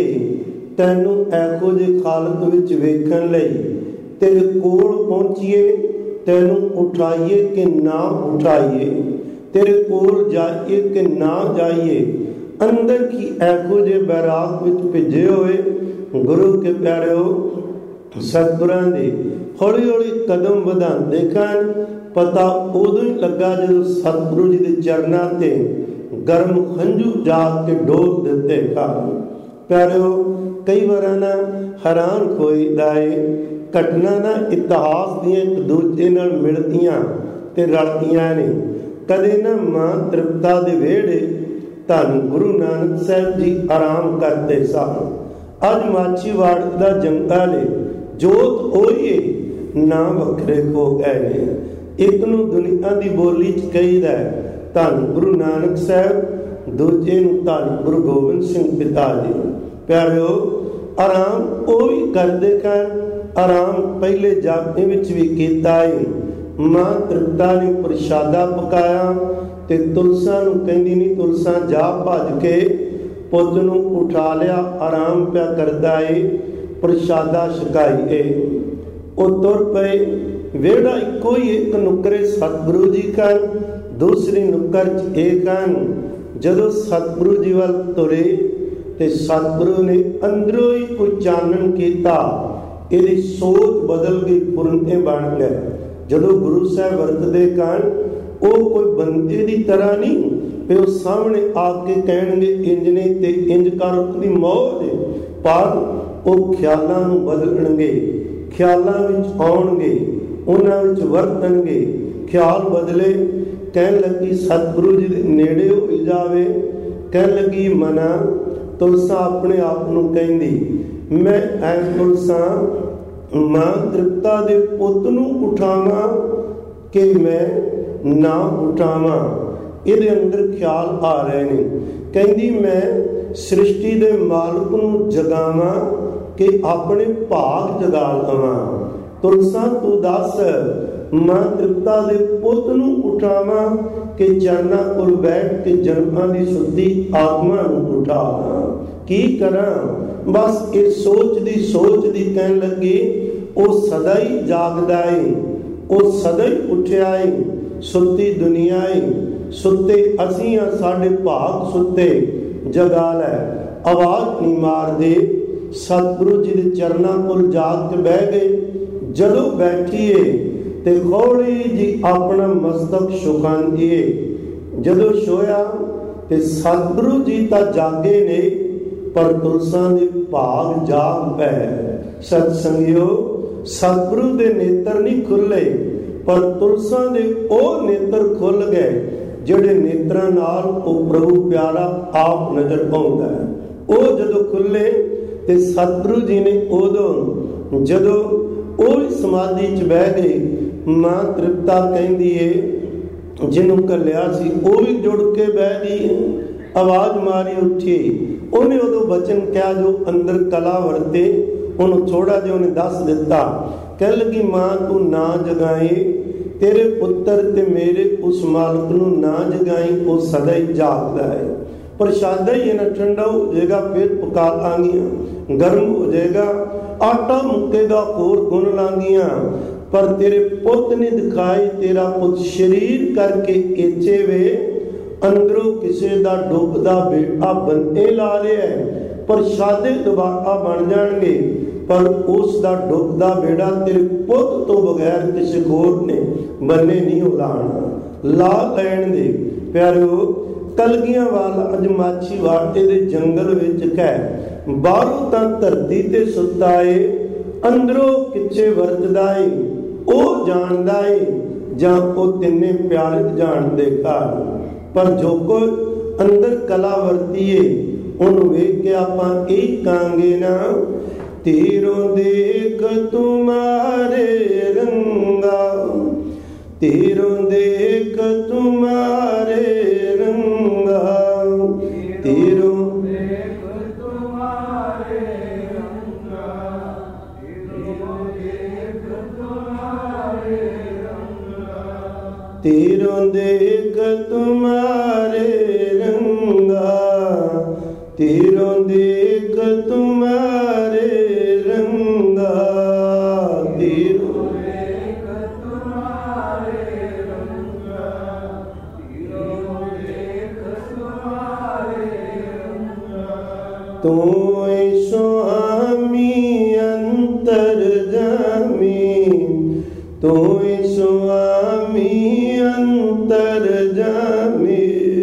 ਤੈਨੂੰ ਇਹੋ ਜਿਹੀ ਹਾਲਤ ਵਿੱਚ ਵੇਖਣ ਲਈ? ਤੇਰੇ ਕੋਲ ਪਹੁੰਚੀਏ, ਤੈਨੂੰ ਉਠਾਈਏ ਕਿ ਨਾ ਉਠਾਈਏ? ਤੇਰੇ ਕੋਲ ਜਾਈਏ ਕਿ ਨਾ ਜਾਈਏ? ਅੰਦਰ ਕੀ ਇਹੋ ਜਿਹੇ ਬੈਰਾਗ ਵਿੱਚ ਭਿੱਜੇ ਹੋਏ ਗੁਰੂ ਕੇ ਪਿਆਰਿਓ ਸਤਿਗੁਰਾਂ ਦੇ ਹੌਲੀ ਹੌਲੀ ਕਦਮ ਵਧਾਉਂਦੇ ਕਨ। ਪਤਾ ਉਦੋਂ ਹੀ ਲੱਗਾ ਜਦੋਂ ਸਤਿਗੁਰੂ ਜੀ ਦੇ ਚਰਨਾਂ ਤੇ ਗਰਮ ਹੰਝੂ ਜਾ ਕੇ ਡੋਲ ਦਿੱਤੇ ਕਨ। ਪਿਆਰਿਓ ਕਈ ਵਾਰ ਨਾ ਹੈਰਾਨ ਹੋਈਦਾ ਏ, ਘਟਨਾ ਨਾ ਇਤਿਹਾਸ ਦੀਆਂ ਇੱਕ ਦੂਜੇ ਨਾਲ ਮਿਲਦੀਆਂ ਤੇ ਰਲਦੀਆਂ ਨੇ। ਕਦੇ ਨਾ ਮਾਂ ਤ੍ਰਿਪਤਾ ਦੇ ਵਿਹੜੇ ਧੰਨ ਗੁਰੂ ਨਾਨਕ ਸਾਹਿਬ ਜੀ ਆਰਾਮ ਕਰਦੇ ਸਨ। ਅੱਜ ਮਾਛੀਵਾੜ ਦਾ ਜੰਗਲ ਏ, ਜੋਤ ਉਹੀ ਨਾ ਵੱਖਰੇ ਹੋ ਗਏ ਨੇ। ਇੱਕ ਨੂੰ ਦੁਨੀਆ ਦੀ ਬੋਲੀ ਚ ਕਹੀਦਾ ਧੰਨ ਗੁਰੂ ਨਾਨਕ ਸਾਹਿਬ, ਦੂਜੇ ਨੂੰ ਧੰਨ ਗੁਰੂ ਗੋਬਿੰਦ ਸਿੰਘ ਪਿਤਾ ਜੀ। ਪਿਆਰਿਓ ਆਰਾਮ ਉਹ ਵੀ ਕਰਦੇ ਹਨ। ਆਰਾਮ ਪਹਿਲੇ ਜਾਪੇ ਵਿੱਚ ਵੀ ਕੀਤਾ ਏ। ਮਾਂ ਤ੍ਰਿਪਤਾ ਨੇ ਪ੍ਰਸ਼ਾਦਾ ਪਕਾਇਆ ਤੇ ਤੁਲਸਾ ਨੂੰ ਕਹਿੰਦੀ ਨਹੀਂ, ਤੁਲਸਾ ਜਾ ਭੱਜ ਕੇ ਪੁੱਤ ਨੂੰ ਉਠਾ ਲਿਆ, ਆਰਾਮ ਪਿਆ ਕਰਦਾ ਏ, ਪ੍ਰਸ਼ਾਦਾ ਛਕਾਈ ਏ। ਉਹ ਤੁਰ ਪਏ। वेड़ा इको ही एक नुकरे सतगुरु जी कन, दूसरी नुक्कर च एक कन। जदों सतगुरु जी वाल तुरे ते सतगुरु ने अंदरों ही कोई चानन किया, इहदी सोच बदल गई, पुरने बन गए। जदों गुरु साहब वरतदे कन, वो कोई बंदे की तरह नहीं भी वो सामने आके कहणगे इंज ने ते इंज कर, उनकी मौज, पर वो ख्यालों नूं बदलणगे, ख्यालों विच आउणगे, उन्हां विच वरतणगे। ख्याल बदले, कहण लगी सतगुरु जी दे नेड़े हो जावे। कहण लगी मना, तुलसा अपने आप नूं कहंदी, मैं ऐ तुलसा मां तृप्ता दे पुੱਤ ਨੂੰ उठावां कि मैं ना उठावां। ਇਹਦੇ ਅੰਦਰ ਖਿਆਲ ਆ ਰਹੇ ਨੇ। ਕਹਿੰਦੀ ਮੈਂ ਸ੍ਰਿਸ਼ਟੀ ਦੇ ਮਾਲਕ ਨੂੰ ਜਗਾਵਾਂ ਕਿ ਆਪਣੇ ਭਾਗ ਜਗਾ ਲਵਾਂ। ਤੁਲਸਾ ਤੂੰ ਦੱਸ, ਮਾਂ ਤ੍ਰਿਪਤਾ ਦੇ ਪੁੱਤ ਨੂੰ ਉਠਾਵਾਂ ਕਿ ਚਰਨਾਂ ਕੋਲ ਬੈਠ ਕੇ ਜਨਮਾਂ ਦੀ ਸੁੱਤੀ ਆਤਮਾ ਨੂੰ ਉਠਾਵਾਂ। ਕੀ ਕਰਾਂ? ਬਸ ਇਹ ਸੋਚਦੀ ਕਹਿਣ ਲੱਗੀ, ਉਹ ਸਦਾ ਹੀ ਜਾਗਦਾ ਏ, ਉਹ ਸਦਾ ਹੀ ਉੱਠਿਆ ਏ। ਸੁੱਤੀ ਦੁਨੀਆ ਏ, ਸੁੱਤੇ ਅਸੀਂ ਆ, ਸਾਡੇ ਭਾਗ ਸੁੱਤੇ, ਜਗਾ ਲੈ। ਆਵਾਜ਼ ਨਹੀਂ ਮਾਰਦੇ। ਸਤਿਗੁਰੂ ਜੀ ਦੇ ਚਰਨਾਂ ਕੋਲ ਜਾ ਕੇ ਬਹਿ ਗਏ। ਜਦੋਂ ਬੈਠੀਏ ਤੇ ਹੌਲੀ ਜੀ ਆਪਣਾ ਮਸਤਕ ਝੁਕਾਉਂਦੀਏ। ਜਦੋਂ ਸੋਇਆ ਤੇ ਸਤਿਗੁਰੂ ਜੀ ਤਾਂ ਜਾਗੇ ਨੇ, ਪਰ ਤੁਲਸਾ ਦੇ ਭਾਗ ਜਾਗ ਪਏ। ਸਤ ਸੰਗਿਓ, ਸਤਿਗੁਰੂ ਦੇ ਨੇਤਰ ਨਹੀਂ ਖੁੱਲੇ, ਪਰ ਤੁਲਸਾ ਦੇ ਉਹ ਨੇਤਰ ਖੁੱਲ ਗਏ ਜਿਹੜੇ ਨੇਤਰਾਂ ਨਾਲ ਉਹ ਪ੍ਰਭੂ ਪਿਆਰਾ ਆਪ ਨਜ਼ਰ ਆਉਂਦਾ ਹੈ। ਉਹ ਜਦੋਂ ਖੁੱਲੇ ਤੇ ਸਤਿਗੁਰੂ ਜੀ ਨੇ ਉਦੋਂ ਜਦੋਂ ਉਹ ਸਮਾਧੀ 'ਚ ਬਹਿ ਗਏ, ਮਾਂ ਤ੍ਰਿਪਤਾ ਕਹਿੰਦੀ ਏ ਜਿਹਨੂੰ ਘੱਲਿਆ ਸੀ ਉਹ ਵੀ ਜੁੜ ਕੇ ਬਹਿ ਗਈ। ਆਵਾਜ਼ ਮਾਰੀ ਉੱਠੀ। ਉਹਨੇ ਉਦੋਂ ਬਚਨ ਕਿਹਾ ਜੋ ਅੰਦਰ ਕਲਾ ਵਰਤੇ, ਉਹਨੂੰ ਥੋੜਾ ਜਿਹਾ ਉਹਨੇ ਦੱਸ ਦਿੱਤਾ। ਕਹਿ ਲੱਗੀ ਮਾਂ ਤੂੰ ਨਾ ਜਗਾਏ, ਤੇਰੇ ਪੁੱਤਰ ਤੇ ਮੇਰੇ ਉਸ ਮਾਲਕ ਨੂੰ ਨਾ ਜਗਾਈ, ਉਹ ਸਦਾ ਹੀ ਜਾਗਦਾ ਹੈ। ਪ੍ਰਸ਼ਾਦਾ ਹੀ ਇਹਨਾਂ ਠੰਡਾ ਹੋ ਜਾਏਗਾ, ਫਿਰ ਪਕਾ ਲਾਂਗੀਆਂ, ਗਰਮ ਹੋ ਜਾਏਗਾ, ਆਟਾ ਮੁੱਕੇਗਾ, ਹੋਰ ਗੁੰਨ ਲਾਂਗੀਆਂ। ਪਰ ਤੇਰੇ ਪੁੱਤ ਨੇ ਦਿਖਾਈ, ਤੇਰਾ ਪੁੱਤ ਸ਼ਰੀਰ ਕਰਕੇ ਏਚੇ ਵੇ, ਅੰਦਰੋਂ ਕਿਸੇ ਦਾ ਡੁੱਬਦਾ ਬੇਟਾ ਬੰਨੇ ਲਾ ਰਿਹਾ। ਪ੍ਰਸ਼ਾਦੇ ਦੁਬਾਰਾ ਬਣ ਜਾਣਗੇ, ਪਰ ਉਸ ਦਾ ਡੁੱਬਦਾ ਬੇੜਾ ਤੇਰੇ ਪੁੱਤ ਤੋਂ ਬਗੈਰ ਕਿਸੇ ਹੋਰ ਨੇ ਬੰਨੇ ਨਹੀਂ ਉਲਾਣਾ। ਲਾ ਲੈਣ ਦੇ ਪਿਆਰਿਓ। ਕਲਗੀਆਂ ਵਾਲਾ ਅੱਜ ਮਾਛੀ ਵਾਟੇ ਦੇ ਜੰਗਲ ਵਿੱਚ ਕਹਿ, ਬਾਹਰੋਂ ਤਾਂ ਧਰਤੀ ਤੇ ਸੁੱਤਾ ਏ, ਅੰਦਰੋਂ ਕਿੱਥੇ ਵਰਤਦਾ ਏ, ਉਹ ਜਾਣਦਾ ਏ ਜਾਂ ਉਹ ਤਿੰਨੇ ਪਿਆਰੇ ਜਾਣਦੇ ਘਰ। ਪਰ ਜੋ ਕੋਈ ਅੰਦਰ ਕਲਾ ਵਰਤੀਏ, ਉਹਨੂੰ ਵੇਖ ਕੇ ਆਪਾਂ ਇਹ ਕਹਾਂਗੇ ਨਾ, ਤੀਰੋਂ ਦੇਖ ਤੁਮਾਰੇ ਰੰਗਾ, ਤੀਰੋਂ ਦੇਖ ਤੁਮਾਰੇ ਰੰਗਾ, ਤੀਰੋਂ ਦੇਖ ਤੁਮਾਰੇ ਰੰਗਾ, ਤੀਰੋਂ ਦੇਖ ਤੁਮਾਰੇ ਰੰਗਾ, ਤੀਰੋਂ ਦੇਖ ਤੁਮਾਰੇ ਰੰਗਾ, ਤੀਰੋਂ ਦੇਖ ਤੁਮਾਰੇ ਰੰਗਾ, ਤੀਰੋਂ ਦੇਖ ਤੁਮਾਰੇ ਰੰਗਾ, ਤੀਰੋਂ ਦੇਖ ਤੁਮਾਰੇ ਰੰਗਾ। ਤੂੰ ਸੁਆਮੀ ਅੰਤਰਜਾਮੀ, ਤੂੰ ਸੁਆਮੀ ਅੰਤਰਜਾਮੀ,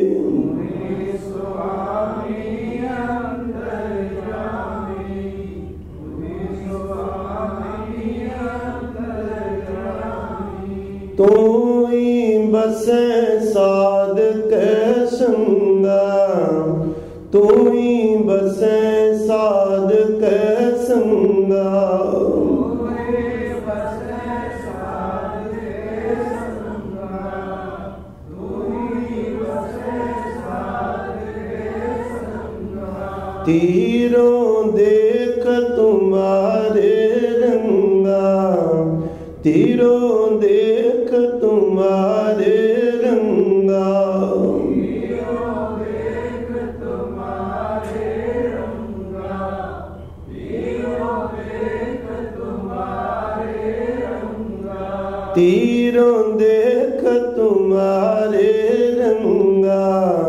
ਤੂੰ ਹੀ ਬਸੈ ਸਾਧਕ ਸੰਗਾ, ਤੂੰ ਹੀ ਬਸੈ ਸਾਧਕ ਸੰਗਾ, ਤੂੰ ਹੀ ਬਸੈ ਸਾਧਕ ਸੰਗਾ, ਤੂੰ ਹੀ ਬਸੈ ਸਾਧਕ ਸੰਗਾ। ਤੀਰੋਂ ਦੇਖ ਤੁਮਾਰੇ ਰੰਗਾ, ਤੀਰੋਂ ਦੇਖ ਤੁਮਾਰੇ ਰੰਗਾ, ਤੀਰੋਂ ਦੇਖ ਤੁਮਾਰੇ ਰੰਗਾ, ਤੀਰੋਂ ਦੇਖ ਤੁਮਾਰੇ ਰੰਗਾ। तीरों देख तुम्हारे रंगा,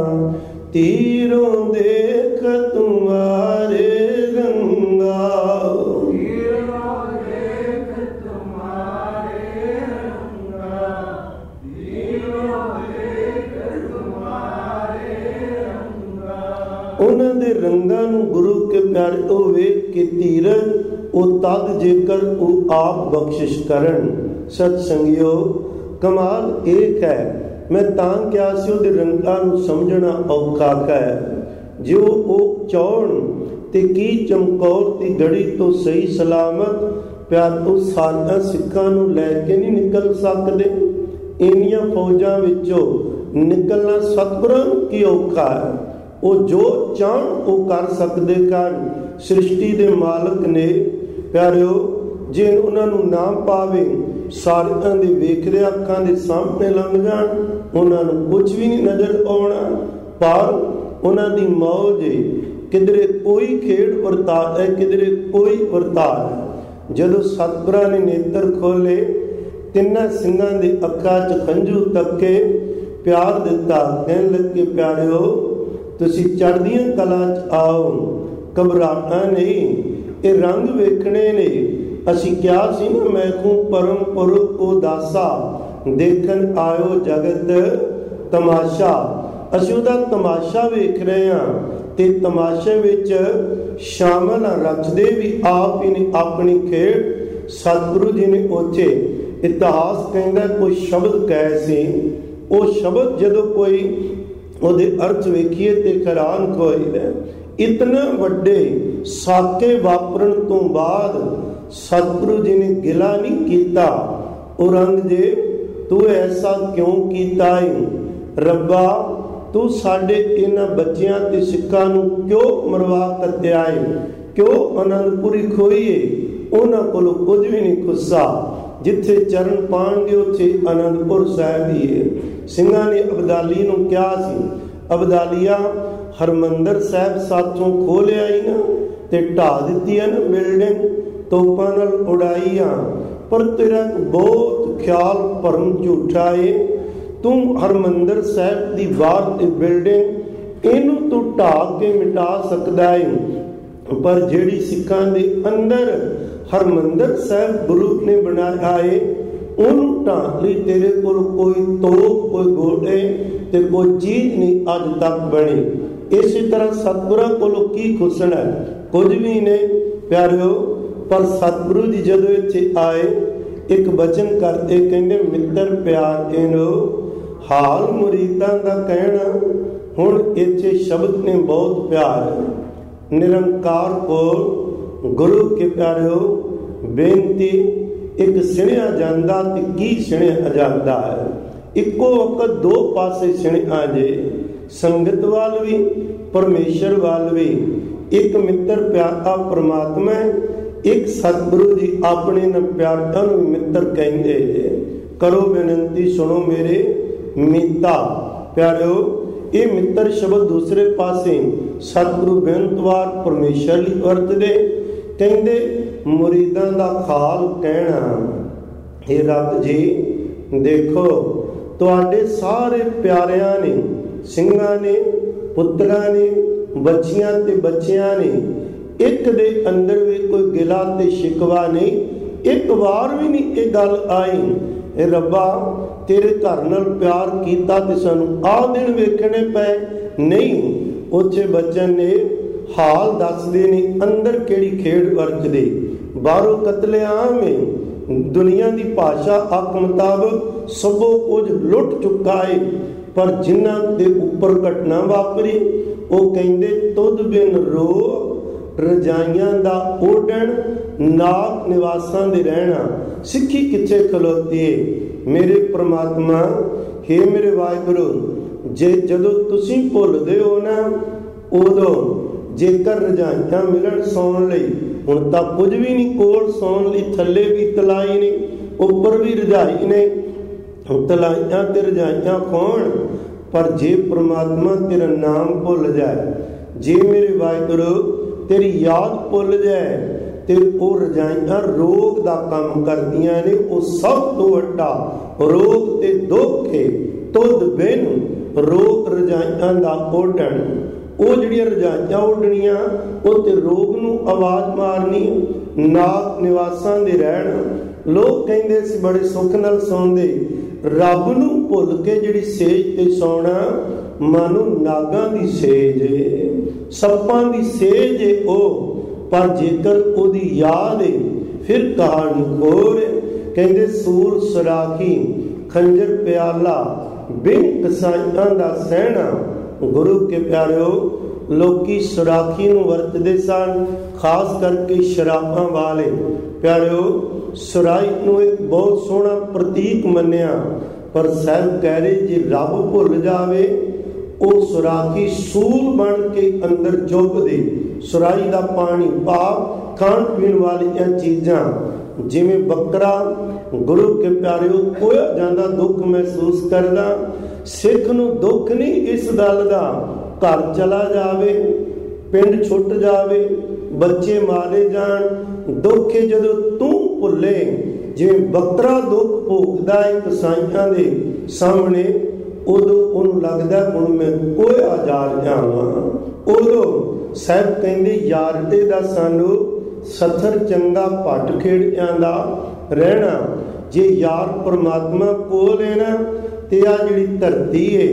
तीरों देख तुम्हारे रंगा, तीरों देख तुम्हारे रंगा, तीरों देख तुम्हारे रंगा। उन्हां दे रंगां नूं गुरु के प्यारे तो वेख के धीरज ਉਹ ਤਦ ਜੇਕਰ ਉਹ ਆਪ ਬਖਸ਼ਿਸ਼ ਕਰਨ। ਸਤ ਸੰਗਿਓ, ਕਮਾਲ ਏਕ ਹੈ। ਮੈਂ ਤਾਂ ਕਿਹਾ ਸੀ ਉਹਦੇ ਰੰਗਾਂ ਨੂੰ ਸਮਝਣਾ ਔਖਾ ਹੈ। ਜੋ ਉਹ ਚਾਹਣ ਤੇ ਕੀ ਚਮਕੌਰ ਦੀ ਗੜੀ ਤੋਂ ਸਹੀ ਸਲਾਮਤ ਪਿਆਰ ਤੋਂ ਸਾਰਿਆਂ ਸਿੱਖਾਂ ਨੂੰ ਲੈ ਕੇ ਨਹੀਂ ਨਿਕਲ ਸਕਦੇ। ਇੰਨੀਆਂ ਫੌਜਾਂ ਵਿੱਚੋਂ ਨਿਕਲਣਾ ਸਤਿਗੁਰਾਂ ਨੂੰ ਕੀ ਔਖਾ ਹੈ। ਉਹ ਜੋ ਚਾਹਣ ਉਹ ਕਰ ਸਕਦੇ ਹਨ। ਸ੍ਰਿਸ਼ਟੀ ਦੇ ਮਾਲਕ ਨੇ ਪਿਆਰਿਓ, ਜੇ ਉਹਨਾਂ ਨੂੰ ਨਾ ਪਾਵੇ ਸਾਰਿਆਂ ਦੇ ਵੇਖਦੇ ਅੱਖਾਂ ਦੇ ਸਾਹਮਣੇ ਲੰਘ ਜਾਣ, ਉਹਨਾਂ ਨੂੰ ਕੁਝ ਵੀ ਨਹੀਂ ਨਜ਼ਰ ਆਉਣਾ। ਪਰ ਉਹਨਾਂ ਦੀ ਮੌਜ ਕਿਧਰੇ ਕੋਈ ਖੇਡ ਵਰਤਾ ਹੈ, ਕਿਧਰੇ ਕੋਈ ਵਰਤਾ ਹੈ। ਜਦੋਂ ਸਤਿਗੁਰਾਂ ਨੇ ਨੇਤਰ ਖੋਲੇ, ਤਿੰਨਾਂ ਸਿੰਘਾਂ ਦੇ ਅੱਖਾਂ 'ਚ ਹੰਝੂ ਤੱਕੇ, ਪਿਆਰ ਦਿੱਤਾ। ਕਹਿਣ ਲੱਗੇ, ਪਿਆਰਿਓ ਤੁਸੀਂ ਚੜ੍ਹਦੀਆਂ ਕਲਾ 'ਚ ਆਓ, ਘਬਰਾਣਾ ਨਹੀਂ। ਇਹ ਰੰਗ ਵੇਖਣੇ ਨੇ। ਅਸੀਂ ਕਿਹਾ ਸੀ ਨਾ, ਮੈਂ ਤੂੰ ਪਰਮ ਪੁਰਖ ਕੋ ਦਾਸਾ, ਦੇਖਣ ਆਇਓ ਜਗਤ ਤਮਾਸ਼ਾ। ਅਸੀਂ ਉਹਦਾ ਤਮਾਸ਼ਾ ਵੇਖ ਰਹੇ ਹਾਂ ਤੇ ਤਮਾਸ਼ੇ ਵਿੱਚ ਸ਼ਾਮਲ ਰਚਦੇ ਵੀ ਆਪ ਹੀ ਨੇ ਆਪਣੀ ਖੇਡ। ਸਤਿਗੁਰੂ ਜੀ ਨੇ ਉੱਥੇ ਇਤਿਹਾਸ ਕਹਿੰਦਾ ਕੋਈ ਸ਼ਬਦ ਕਹੇ ਸੀ। ਉਹ ਸ਼ਬਦ ਜਦੋਂ ਕੋਈ ਉਹਦੇ ਅਰਥ ਵੇਖੀਏ ਤੇ ਹੈਰਾਨ ਹੋਈਦਾ। ਇਤਨਾ ਵੱਡੇ ਸਾਕੇ ਵਾਪਰਨ ਤੋਂ ਬਾਅਦ ਸਤਿਗੁਰੂ ਜੀ ਨੇ ਗਿਲਾ ਨਹੀਂ ਕੀਤਾ। ਔਰੰਗਜ਼ੇਬ, ਤੂੰ ਐਸਾ ਕਿਉਂ ਕੀਤਾ ਏ? ਰੱਬਾ, ਤੂੰ ਸਾਡੇ ਇਹਨਾਂ ਬੱਚਿਆਂ ਤੇ ਸਿੱਖਾਂ ਨੂੰ ਕਿਉਂ ਮਰਵਾ ਕੱਤਿਆ ਏ? ਕਿਉਂ ਅਨੰਦਪੁਰੀ ਖੋਈਏ? ਉਹਨਾਂ ਕੋਲੋਂ ਕੁਝ ਵੀ ਨਹੀਂ ਖੁੱਸਾ। ਜਿੱਥੇ ਚਰਨ ਪਾਣਗੇ ਉੱਥੇ ਅਨੰਦਪੁਰ ਸਾਹਿਬ ਹੀ ਹੈ। ਸਿੰਘਾਂ ਨੇ ਅਬਦਾਲੀ ਨੂੰ ਕਿਹਾ ਸੀ, ਅਬਦਾਲੀਆ ਹਰਮੰਦਰ ਸਾਹਿਬ ਸਾਥੋਂ ਖੋਹ ਲਿਆਈ ਨਾ ਤੇ ਢਾਹ ਦਿੱਤੀ ਹੈ ਨਾ ਬਿਲਡਿੰਗ, ਤੋਪਾਂ ਨਾਲ ਉਡਾਈਆਂ, ਪਰ ਤੇਰਾ ਬਹੁਤ ਖਿਆਲ ਭਰਮ ਝੂਠਾ ਏ। ਤੂੰ ਹਰਮੰਦਰ ਸਾਹਿਬ ਦੀ ਬਾਹਰ ਦੀ ਬਿਲਡਿੰਗ ਇਹਨੂੰ ਤੂੰ ਢਾਹ ਕੇ ਮਿਟਾ ਸਕਦਾ ਏ, ਪਰ ਜਿਹੜੀ ਸਿੱਖਾਂ ਦੇ ਅੰਦਰ ਹਰਮੰਦਰ ਸਾਹਿਬ ਗੁਰੂ ਨੇ ਬਣਾਇਆ ਏ, ਉਹਨੂੰ ਢਾਹ ਲਈ ਤੇਰੇ ਕੋਲ ਕੋਈ ਤੋਪ, ਕੋਈ ਗੋਲੇ ਤੇ ਕੋਈ ਚੀਜ਼ ਨਹੀਂ ਅੱਜ ਤੱਕ ਬਣੀ। ਇਸੇ ਤਰ੍ਹਾਂ ਸਤਿਗੁਰਾਂ ਕੋਲੋਂ ਕੀ ਖੁੱਸਣਾ? ਕੁਝ ਵੀ ਨਹੀਂ ਪਿਆਰਿਓ। ਪਰ ਸਤਿਗੁਰੂ ਜੀ ਜਦੋਂ ਇੱਥੇ ਆਏ, ਇੱਕ ਬਚਨ ਕਰਦੇ, ਕਹਿੰਦੇ ਮਿੱਤਰ ਪਿਆਰ ਇਹਨੂੰ ਹਾਲ ਮੁਰੀਦਾਂ ਦਾ ਕਹਿਣਾ। ਹੁਣ ਇੱਥੇ ਸ਼ਬਦ ਨੇ ਬਹੁਤ ਪਿਆਰ ਹੈ। ਨਿਰੰਕਾਰ ਕੋਲ ਗੁਰੂ ਕੇ ਪਿਆਰਿਓ ਬੇਨਤੀ, ਇੱਕ ਸਿਣਿਆ ਜਾਂਦਾ ਤੇ ਕੀ ਸਿਣਿਆ ਜਾਂਦਾ ਹੈ। ਇੱਕੋ ਵਕਤ ਦੋ ਪਾਸੇ ਸਿਣਿਆ ਜੇ, ਸੰਗਤ ਵੱਲ ਵੀ ਪਰਮੇਸ਼ਰ ਵੱਲ ਵੀ। ਇੱਕ ਮਿੱਤਰ ਪਿਆਰਾ ਪਰਮਾਤਮਾ, ਇੱਕ ਸਤਿਗੁਰੂ ਜੀ ਆਪਣੇ ਨਾਲ ਪਿਆਰਿਆਂ ਨੂੰ ਮਿੱਤਰ ਕਹਿੰਦੇ ਜੇ। ਕਰੋ ਬੇਨਤੀ, ਸੁਣੋ ਮੇਰੇ ਮੀਤਾ ਪਿਆਰਿਓ। ਇਹ ਮਿੱਤਰ ਸ਼ਬਦ ਦੂਸਰੇ ਪਾਸੇ ਸਤਿਗੁਰੂ ਬੇਨਤਵਾਰ ਪਰਮੇਸ਼ਰ ਲਈ ਵਰਤਦੇ। ਕਹਿੰਦੇ ਮੁਰੀਦਾਂ ਦਾ ਖਾਲ ਕਹਿਣਾ, ਇਹ ਰੱਬ ਜੀ ਦੇਖੋ ਤੁਹਾਡੇ ਸਾਰੇ ਪਿਆਰਿਆਂ ਨੇ, ਸਿੰਘਾਂ ਨੇ, ਪੁੱਤਰਾਂ ਨੇ, ਬੱਚੀਆਂ ਤੇ ਬੱਚਿਆਂ ਨੇ, ਇੱਕ ਦੇ ਅੰਦਰ ਵੀ ਕੋਈ ਗਿਲਾ ਤੇ ਸ਼ਿਕਵਾ ਨਹੀਂ। ਇੱਕ ਵਾਰ ਵੀ ਨਹੀਂ ਇਹ ਗੱਲ ਆਈ, ਇਹ ਰੱਬਾ ਤੇਰੇ ਘਰ ਨਾਲ ਪਿਆਰ ਕੀਤਾ ਤੇ ਸਾਨੂੰ ਆਹ ਦਿਨ ਵੇਖਣੇ ਪਏ। ਨਹੀਂ, ਉੱਥੇ ਬਚਨ ਨੇ ਹਾਲ ਦੱਸਦੇ ਨੇ ਅੰਦਰ ਕਿਹੜੀ ਖੇਡ ਵਰਤਦੇ। ਬਾਹਰੋਂ ਕਤਲੇਆਮ ਹੈ, ਦੁਨੀਆ ਦੀ ਭਾਸ਼ਾ ਅੱਖ ਮੁਤਾਬਕ ਸਭੋ ਕੁਝ ਲੁੱਟ ਚੁੱਕਾ ਹੈ। ਪਰ ਜਿਨ੍ਹਾਂ ਦੇ ਉੱਪਰ ਘਟਨਾ ਵਾਪਰੀ, ਉਹ ਕਹਿੰਦੇ ਤੁਧ ਬਿਨ ਰੋ ਰਜਾਈਆਂ ਦਾ ਓਢਣ, ਨਾਗ ਨਿਵਾਸਾਂ ਦੇ ਰਹਿਣਾ। ਸਿੱਖੀ ਕਿੱਥੇ ਖਲੋਤੀ ਹੈ? ਮੇਰੇ ਪ੍ਰਮਾਤਮਾ, ਹੇ ਮੇਰੇ ਵਾਹਿਗੁਰੂ, ਜਦੋਂ ਤੁਸੀਂ ਭੁੱਲਦੇ ਹੋ ਨਾ, ਉਦੋਂ ਜੇਕਰ ਰਜਾਈਆਂ ਮਿਲਣ ਸੌਣ ਲਈ, ਹੁਣ ਤਾਂ ਕੁਝ ਵੀ ਨਹੀਂ ਕੋਲ ਸੌਣ ਲਈ, ਥੱਲੇ ਵੀ ਤਲਾਈ ਨਹੀਂ, ਉੱਪਰ ਵੀ ਰਜਾਈ ਨਹੀਂ, ਤਲਾਈਆਂ ਤੇ ਰਜਾਈਆਂ ਖੋਣ। ਪਰ ਜੇ ਪ੍ਰਮਾਤਮਾ ਤੇਰਾ ਨਾਮ ਭੁੱਲ ਜਾਏ, ਜੇ ਮੇਰੇ ਵਾਹਿਗੁਰੂ ਤੇਰੀ ਯਾਦ ਭੁੱਲ ਜਾਏ, ਤੇ ਉਹ ਰਜਾਈਆਂ ਰੋਗ ਦਾ ਕੰਮ ਕਰਦੀਆਂ ਨੇ। ਉਹ ਸਭ ਤੋਂ ਵੱਡਾ ਰੋਗ ਤੇ ਦੁੱਖ ਹੈ। ਤੁਧ ਬਿਨ ਰੋਗ ਰਜਾਈਆਂ ਦਾ ਓਢਣ। ਉਹ ਜਿਹੜੀਆਂ ਰਜਾਈਆਂ ਓਢਣੀਆਂ, ਉਹ ਤੇ ਰੋਗ ਨੂੰ ਆਵਾਜ਼ ਮਾਰਨੀ। ਨਾਗ ਨਿਵਾਸਾਂ ਦੇ ਰਹਿਣ। ਲੋਕ ਕਹਿੰਦੇ ਸੀ ਬੜੇ ਸੁੱਖ ਨਾਲ ਸੌਂਦੇ, ਰੱਬ ਨੂੰ ਭੁੱਲ ਕੇ ਜਿਹੜੀ ਸੇਜ ਤੇ ਸੌਣਾ, ਮਾਨੋ ਨਾਗਾਂ ਦੀ ਸੇਜ ਏ, ਸੱਪਾਂ ਦੀ ਸੇਜ ਏ ਉਹ। ਪਰ ਜੇਕਰ ਉਹਦੀ ਯਾਦ ਏ ਫਿਰ ਕਹਾਣੀ ਹੋਰ। ਕਹਿੰਦੇ ਸੂਰ ਸਰਾਖੀ ਖੰਜਰ ਪਿਆਲਾ ਬਿਨ ਕਸਾਈਆਂ ਦਾ ਸਹਿਣਾ। ਗੁਰੂ ਕੇ ਪਿਆਰਿਓ, ਲੋਕੀ ਸਰਾਖੀ ਨੂੰ ਵਰਤਦੇ ਸਨ, ਖਾਸ ਕਰਕੇ ਸ਼ਰਾਬਾਂ ਵਾਲੇ। ਪਿਆਰਿਓ, ਸੁਰਾਈ ਨੂੰ ਇੱਕ ਬਹੁਤ ਸੋਹਣਾ ਪ੍ਰਤੀਕ ਮੰਨਿਆ, ਪਰ ਸਾਹਿਬ ਕਹਿ ਰਹੇ ਜੇ ਰੱਬ ਭੁੱਲ ਜਾਵੇ, ਉਹ ਸੁਰਾਖੀ ਸੂਲ ਬਣ ਕੇ ਅੰਦਰ ਚੁੱਭ ਦੇ। ਸੁਰਾਈ ਦਾ ਪਾਣੀ ਪਾਪ ਖਾਣ ਪੀਣ ਵਾਲੀਆਂ ਚੀਜ਼ਾਂ, ਜਿਵੇਂ ਬੱਕਰਾ ਗੁਰੂ ਕੇ ਪਿਆਰਿਓ ਖੋਇਆ ਜਾਂਦਾ ਦੁੱਖ ਮਹਿਸੂਸ ਕਰਦਾ। ਸਿੱਖ ਨੂੰ ਦੁੱਖ ਨਹੀਂ ਇਸ ਗੱਲ ਦਾ, ਘਰ ਚਲਾ ਜਾਵੇ, ਪਿੰਡ ਛੁੱਟ ਜਾਵੇ, ਬੱਚੇ ਮਾਰੇ ਜਾਣ, ਦੁੱਖ ਜਦੋਂ ਤੂੰ ਭੁੱਲੇ। ਜਿਵੇਂ ਬੱਕਰਾ ਦੁੱਖ ਭੋਗਦਾ ਹੈ ਕਸਾਈਆਂ ਦੇ ਸਾਹਮਣੇ, ਉਦੋਂ ਉਹਨੂੰ ਲੱਗਦਾ ਹੁਣ ਮੈਂ ਕੋਇਆ ਜਾ ਰਿਹਾ ਹਾਂ। ਉਦੋਂ ਸਾਹਿਬ ਕਹਿੰਦੇ ਯਾਰਤੇ ਦਾ ਸਾਨੂੰ ਸਥਰ ਚੰਗਾ ਭੱਟ ਖੇੜਿਆਂ ਦਾ ਰਹਿਣਾ। ਜੇ ਯਾਰ ਪਰਮਾਤਮਾ ਕੋਲ ਹੈ ਨਾ, ਤੇ ਆ ਜਿਹੜੀ ਧਰਤੀ ਹੈ,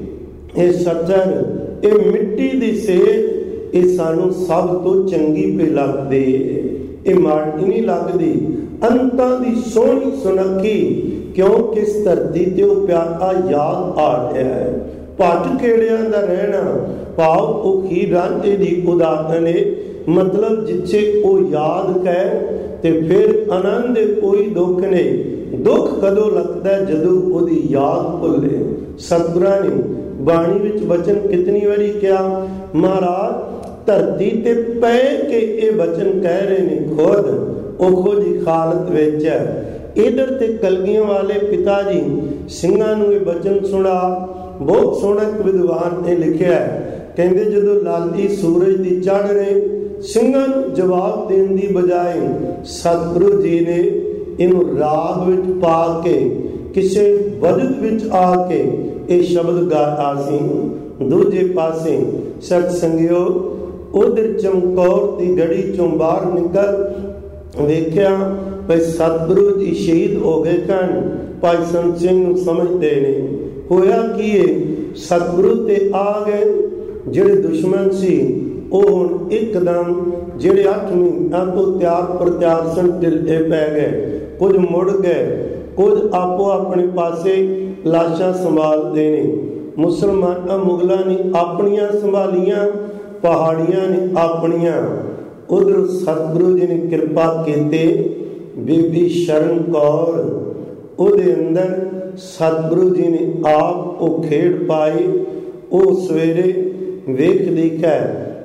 ਇਹ ਸਥਰ, ਇਹ ਮਿੱਟੀ ਦੀ ਸੇਜ, ਇਹ ਸਾਨੂੰ ਸਭ ਤੋਂ ਚੰਗੀ ਪੇ ਲੱਗਦੀ। ਇਹ ਮਾੜੀ ਨਹੀਂ ਲੱਗਦੀ, ਅੰਤਾਂ ਦੀ ਸੋਹਣੀ ਸੁਨੱਖੀ। ਕਿਉਂ? ਕਿਸ ਧਰਤੀ ਤੇ ਉਹ ਪਿਆਰਾ ਯਾਦ ਆ ਰਿਹਾ ਹੈ। ਭੱਟ ਖੇੜਿਆਂ ਦਾ ਰਹਿਣਾ ਭਾਵ ਉਹ ਖੀਰ ਰਾਂਝੇ ਦੀ ਉਦਾਹਰਨ ਹੈ। ਮਤਲਬ ਜਿੱਥੇ ਉਹ ਯਾਦ ਕਹਿ ਤੇ ਫਿਰ ਆਨੰਦ ਕੋਈ ਦੁੱਖ ਨਹੀਂ। ਦੁੱਖ ਕਦੋਂ ਲੱਗਦਾ? ਜਦੋਂ ਉਹਦੀ ਯਾਦ ਭੁੱਲੇ। ਸਤਿਗੁਰਾਂ ਨੇ ਬਾਣੀ ਵਿੱਚ ਬਚਨ ਕਿਤਨੀ ਵਾਰੀ ਕਿਹਾ, ਮਹਾਰਾਜ ਧਰਤੀ ਤੇ ਪੈ ਕੇ ਇਹ ਬਚਨ ਕਹਿ ਰਹੇ ਨੇ ਖੁਦ, ਉਹੋ ਜੀ ਹਾਲਤ ਵਿੱਚ ਹੈ। ਇਧਰ ਤੇ ਕਲਗੀਆਂ ਵਾਲੇ ਪਿਤਾ ਜੀ ਸਿੰਘਾਂ ਨੂੰ ਇਹ ਬਚਨ ਸੁਣਾ। ਬਹੁਤ ਸੋਹਣਾ ਇੱਕ ਵਿਦਵਾਨ ਨੇ ਲਿਖਿਆ, ਕਹਿੰਦੇ ਜਦੋਂ ਲਾਲੀ ਸੂਰਜ ਦੀ ਚੜ ਰਹੇ, ਸਿੰਘਾਂ ਨੂੰ ਜਵਾਬ ਦੇਣ ਦੀ ਬਜਾਏ ਸਤਿਗੁਰੂ ਜੀ ਨੇ ਇਹਨੂੰ ਰਾਗ ਵਿੱਚ ਪਾ ਕੇ, ਕਿਸੇ ਵਜਦ ਵਿੱਚ ਆ ਕੇ ਇਹ ਸ਼ਬਦ ਗਾਇਆ ਸੀ। ਦੂਜੇ ਪਾਸੇ ਸਤ ਸੰਗਿਓ, ਉਧਰ ਚਮਕੌਰ ਦੀ ਗੜੀ ਚੋਂ ਬਾਹਰ ਨਿਕਲ ਵੇਖਿਆ ਭਾਈ ਸਤਿਗੁਰੂ ਜੀ ਸ਼ਹੀਦ ਹੋ ਗਏ ਹਨ। ਭਾਈ ਸੰਤ ਸਿੰਘ ਨੂੰ ਸਮਝਦੇ ਨੇ ਹੋਇਆ ਕੀ ਹੈ, ਸਤਿਗੁਰੂ ਤੇ ਆ ਗਏ। ਜਿਹੜੇ ਦੁਸ਼ਮਣ ਸੀ ਉਹ ਹੁਣ ਇੱਕਦਮ, ਜਿਹੜੇ 8 ਮਹੀਨਿਆਂ ਤੋਂ ਤਿਆਰ ਪ੍ਰਤਿਆਰ ਸਨ, ਢਿੱਲੇ ਪੈ ਗਏ। ਕੁਝ ਮੁੜ ਗਏ, ਕੁਝ ਆਪੋ ਆਪਣੇ ਪਾਸੇ ਲਾਸ਼ਾਂ ਸੰਭਾਲਦੇ ਨੇ। ਮੁਸਲਮਾਨਾਂ ਮੁਗਲਾਂ ਨੇ ਆਪਣੀਆਂ ਸੰਭਾਲੀਆਂ, ਪਹਾੜੀਆਂ ਨੇ ਆਪਣੀਆਂ। ਉਧਰ ਸਤਿਗੁਰੂ ਜੀ ਨੇ ਕਿਰਪਾ ਕੀਤੀ। ਬੀਬੀ ਸ਼ਰਨ ਕੌਰ, ਉਹਦੇ ਅੰਦਰ ਸਤਿਗੁਰੂ ਜੀ ਨੇ ਆਪ ਉਹ ਖੇਡ ਪਾਈ। ਉਹ ਸਵੇਰੇ ਵੇਖ ਦੇਖਿਆ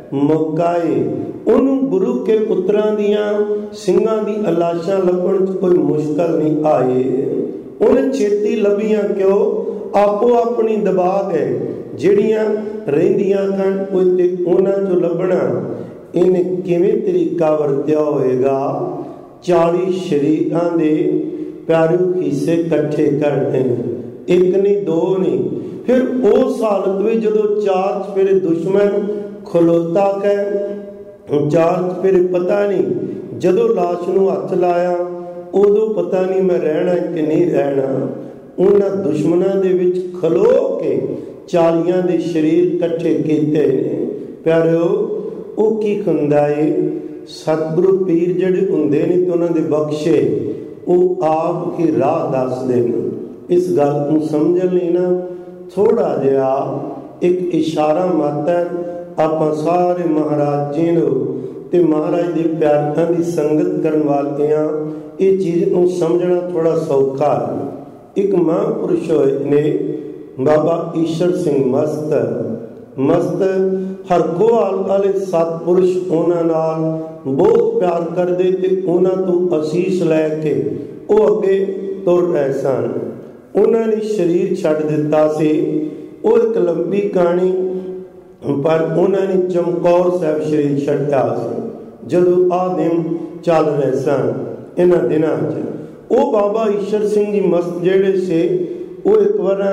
ਮੁਕਾਏ, ਉਹਨੂੰ ਗੁਰੂ ਕੇ ਪੁੱਤਰਾਂ ਦੀਆਂ ਸਿੰਘਾਂ ਦੀ ਲਾਸ਼ਾਂ ਲੱਭਣ 'ਚ ਕੋਈ ਮੁਸ਼ਕਲ ਨਹੀਂ ਆਈ। ਉਹਨੇ ਛੇਤੀ ਲੱਭੀਆਂ, ਕਿਉਂ? ਆਪੋ ਆਪਣੀ ਦਬਾ ਗਏ। ਜਿਹੜੀਆਂ ਰਹਿੰਦੀਆਂ ਹਨ ਉਹ ਤੇ ਉਹਨਾਂ 'ਚੋਂ ਲੱਭਣਾ ਇਹਨੇ ਕਿਵੇਂ ਤਰੀਕਾ ਵਰਤਿਆ ਹੋਏਗਾ। 40 ਸ਼ਰੀਰਾਂ ਦੇ ਪਿਆਰੂ ਹਿੱਸੇ ਇਕੱਠੇ ਕਰਨੇ, ਇੱਕ ਨਹੀਂ ਦੋ ਨਹੀਂ। ਫਿਰ ਉਸ ਹਾਲਤ ਵਿੱਚ ਜਦੋਂ 4 ਚੁਫੇਰੇ ਦੁਸ਼ਮਣ ਖਲੋਤਾ ਕਹਿ, 4 ਚੁਫੇਰੇ ਪਤਾ ਨਹੀਂ, ਜਦੋਂ ਲਾਸ਼ ਨੂੰ ਹੱਥ ਲਾਇਆ ਉਦੋਂ ਪਤਾ ਨਹੀਂ ਮੈਂ ਰਹਿਣਾ ਕਿ ਨਹੀਂ ਰਹਿਣਾ। ਉਹਨਾਂ ਦੁਸ਼ਮਣਾਂ ਦੇ ਵਿੱਚ ਖਲੋ ਕੇ 40 ਦੇ ਸਰੀਰ ਇਕੱਠੇ ਕੀਤੇ ਨੇ। ਪਿਆਰਿਓ, ਉਹ ਕੀ ਹੁੰਦਾ ਏ? ਸਤਿਗੁਰੂ ਪੀਰ ਜਿਹੜੇ ਹੁੰਦੇ ਨੇ ਤੇ ਉਹਨਾਂ ਦੇ ਬਖਸ਼ੇ, ਉਹ ਆਪ ਹੀ ਰਾਹ ਦੱਸਦੇ ਨੇ। ਇਸ ਗੱਲ ਨੂੰ ਸਮਝਣ ਲਈ ਨਾ ਥੋੜਾ ਜਿਹਾ ਇੱਕ ਇਸ਼ਾਰਾ ਮਾਤਰ ਆਪਾਂ ਸਾਰੇ ਮਹਾਰਾਜ ਜੀ ਨੂੰ ਤੇ ਮਹਾਰਾਜ ਦੇ ਪਿਆਰਿਆਂ ਦੀ ਸੰਗਤ ਕਰਨ ਵਾਲਿਆਂ ਇਹ ਚੀਜ਼ ਨੂੰ ਸਮਝਣਾ ਥੋੜਾ ਸੌਖਾ ਹੈ। ਇੱਕ ਮਹਾਂਪੁਰਸ਼ ਹੋਏ ਨੇ ਬਾਬਾ ਈਸ਼ਰ ਸਿੰਘ ਮਸਤ ਹਰਗੋਹਾਲ ਵਾਲੇ ਸਤਿਪੁਰਸ਼, ਉਹਨਾਂ ਨਾਲ ਬਹੁਤ ਪਿਆਰ ਕਰਦੇ ਤੇ ਉਹਨਾਂ ਤੋਂ ਅਸੀਸ ਲੈ ਕੇ ਉਹ ਅੱਗੇ ਤੁਰ ਰਹੇ ਸਨ। ਉਹਨਾਂ ਨੇ ਸਰੀਰ ਛੱਡ ਦਿੱਤਾ ਸੀ। ਉਹ ਇੱਕ ਲੰਬੀ ਕਹਾਣੀ, ਪਰ ਉਹਨਾਂ ਨੇ ਚਮਕੌਰ ਸਾਹਿਬ ਸਰੀਰ ਛੱਡਿਆ ਸੀ। ਜਦੋਂ ਆ ਦਿਨ ਚੱਲ ਰਹੇ ਸਨ। ਇਹਨਾਂ ਦਿਨਾਂ 'ਚ ਉਹ ਬਾਬਾ ਈਸ਼ਰ ਸਿੰਘ ਜੀ ਮਸਤ ਜਿਹੜੇ ਸੀ, ਉਹ ਇੱਕ ਵਾਰ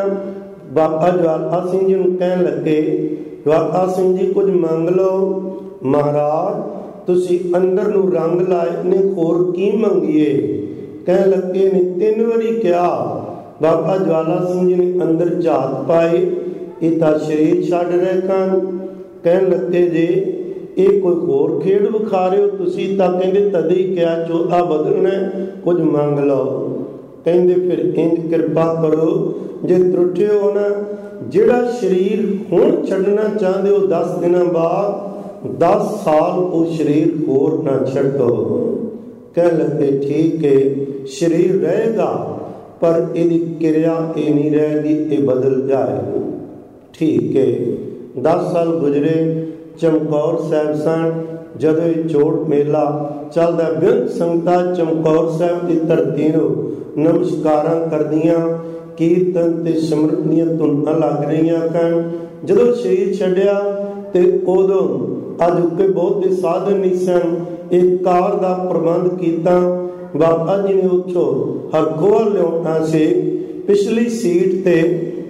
ਬਾਬਾ ਜਵਾਲਾ ਸਿੰਘ ਜੀ ਨੂੰ ਕਹਿਣ ਲੱਗੇ, ਜਵਾਲਾ ਸਿੰਘ ਜੀ ਕੁਝ ਮੰਗ ਲਓ। ਮਹਾਰਾਜ ਤੁਸੀਂ ਅੰਦਰ ਨੂੰ ਰੰਗ ਲਾਏ ਨੇ, ਹੋਰ ਕੀ ਮੰਗੀਏ? ਕਹਿਣ ਲੱਗੇ ਨੇ 3 ਵਾਰੀ ਕਿਹਾ। ਬਾਬਾ ਜਵਾਲਾ ਸਿੰਘ ਜੀ ਨੇ ਅੰਦਰ ਝਾਤ ਪਾਈ, ਇਹ ਤਾਂ ਸਰੀਰ ਛੱਡ ਰਹੇ ਹਨ। ਕਹਿਣ ਲੱਗੇ ਜੇ ਇਹ ਕੋਈ ਹੋਰ ਖੇਡ ਵਿਖਾ ਰਹੇ ਹੋ ਤੁਸੀਂ, ਤਾਂ ਕਹਿੰਦੇ ਤਦੇ ਹੀ ਕਿਹਾ ਚੌਥਾ ਬਦਲਣਾ, ਕੁਝ ਮੰਗ ਲਓ। ਕਹਿੰਦੇ ਫਿਰ ਇੰਜ ਕਿਰਪਾ ਕਰੋ, ਜੇ ਤਰੁੱਠੇ ਹੋ ਨਾ, ਜਿਹੜਾ ਸਰੀਰ ਹੁਣ ਛੱਡਣਾ ਚਾਹੁੰਦੇ ਹੋ 10 ਦਿਨਾਂ ਬਾਅਦ 10 ਸਾਲ ਉਹ ਸਰੀਰ ਹੋਰ ਨਾ ਛੱਡੋ। ਕਹਿਣ ਲੱਗੇ ਠੀਕ ਹੈ, ਸਰੀਰ ਰਹੇਗਾ ਪਰ ਇਹਦੀ ਕਿਰਿਆ ਇਹ ਨਹੀਂ ਰਹੇਗੀ, ਇਹ ਬਦਲ ਜਾਏਗੀ। ਠੀਕ ਹੈ। 10 ਸਾਲ ਗੁਜ਼ਰੇ। ਚਮਕੌਰ ਸਾਹਿਬ ਸਨ। ਜਦੋਂ ਇਹ ਜੋੜ ਮੇਲਾ ਚੱਲਦਾ, ਬੇਅੰਤ ਸੰਗਤਾਂ ਚਮਕੌਰ ਸਾਹਿਬ ਦੀ ਧਰਤੀ ਨੂੰ ਨਮਸਕਾਰਾਂ ਕਰਦੀਆਂ, ਕੀਰਤਨ ਤੇ ਸਿਮਰਨ ਦੀਆਂ ਧੁਨਾਂ ਲੱਗ ਰਹੀਆਂ ਹਨ। ਜਦੋਂ ਸਰੀਰ ਛੱਡਿਆ ਤੇ ਉਦੋਂ ਅਜੋਕੇ ਬਹੁਤ ਦੇ ਸਾਧਨ ਨਹੀਂ ਸਨ। ਇੱਕ ਕਾਰ ਦਾ ਪ੍ਰਬੰਧ ਕੀਤਾ। ਬਾਬਾ ਜੀ ਨੇ ਉੱਥੋਂ ਹਰਖੋਲ ਲਿਆਉਣਾ ਸੀ। ਪਿਛਲੀ ਸੀਟ ਤੇ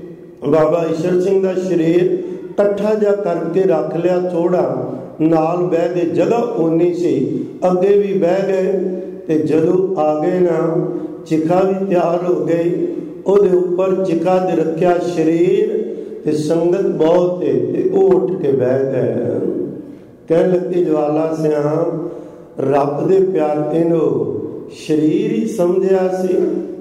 ਬਾਬਾ ਈਸ਼ਰ ਸਿੰਘ ਦਾ ਸਰੀਰ ਇਕੱਠਾ ਜਿਹਾ ਕਰਕੇ ਰੱਖ ਲਿਆ, ਥੋੜਾ ਨਾਲ ਬਹਿ ਕੇ, ਜਗ੍ਹਾ ਓਨੀ ਸੀ, ਅੱਗੇ ਵੀ ਬਹਿ ਗਏ। ਤੇ ਜਦੋਂ ਆ ਗਏ ਨਾ, ਚਿਖਾ ਵੀ ਤਿਆਰ ਹੋ ਗਈ, ਉਹਦੇ ਉੱਪਰ ਚਿਖਾ ਤੇ ਰੱਖਿਆ ਸਰੀਰ, ਤੇ ਸੰਗਤ ਬਹੁਤ ਤੇ ਉਹ ਉੱਠ ਕੇ ਬਹਿ ਗਏ। ਕਹਿਣ ਲੱਗੇ ਜਵਾਲਾ ਸਿਆਂ, ਰੱਬ ਦੇ ਪਿਆਰੇ ਨੂੰ ਸਰੀਰ ਹੀ ਸਮਝਿਆ ਸੀ,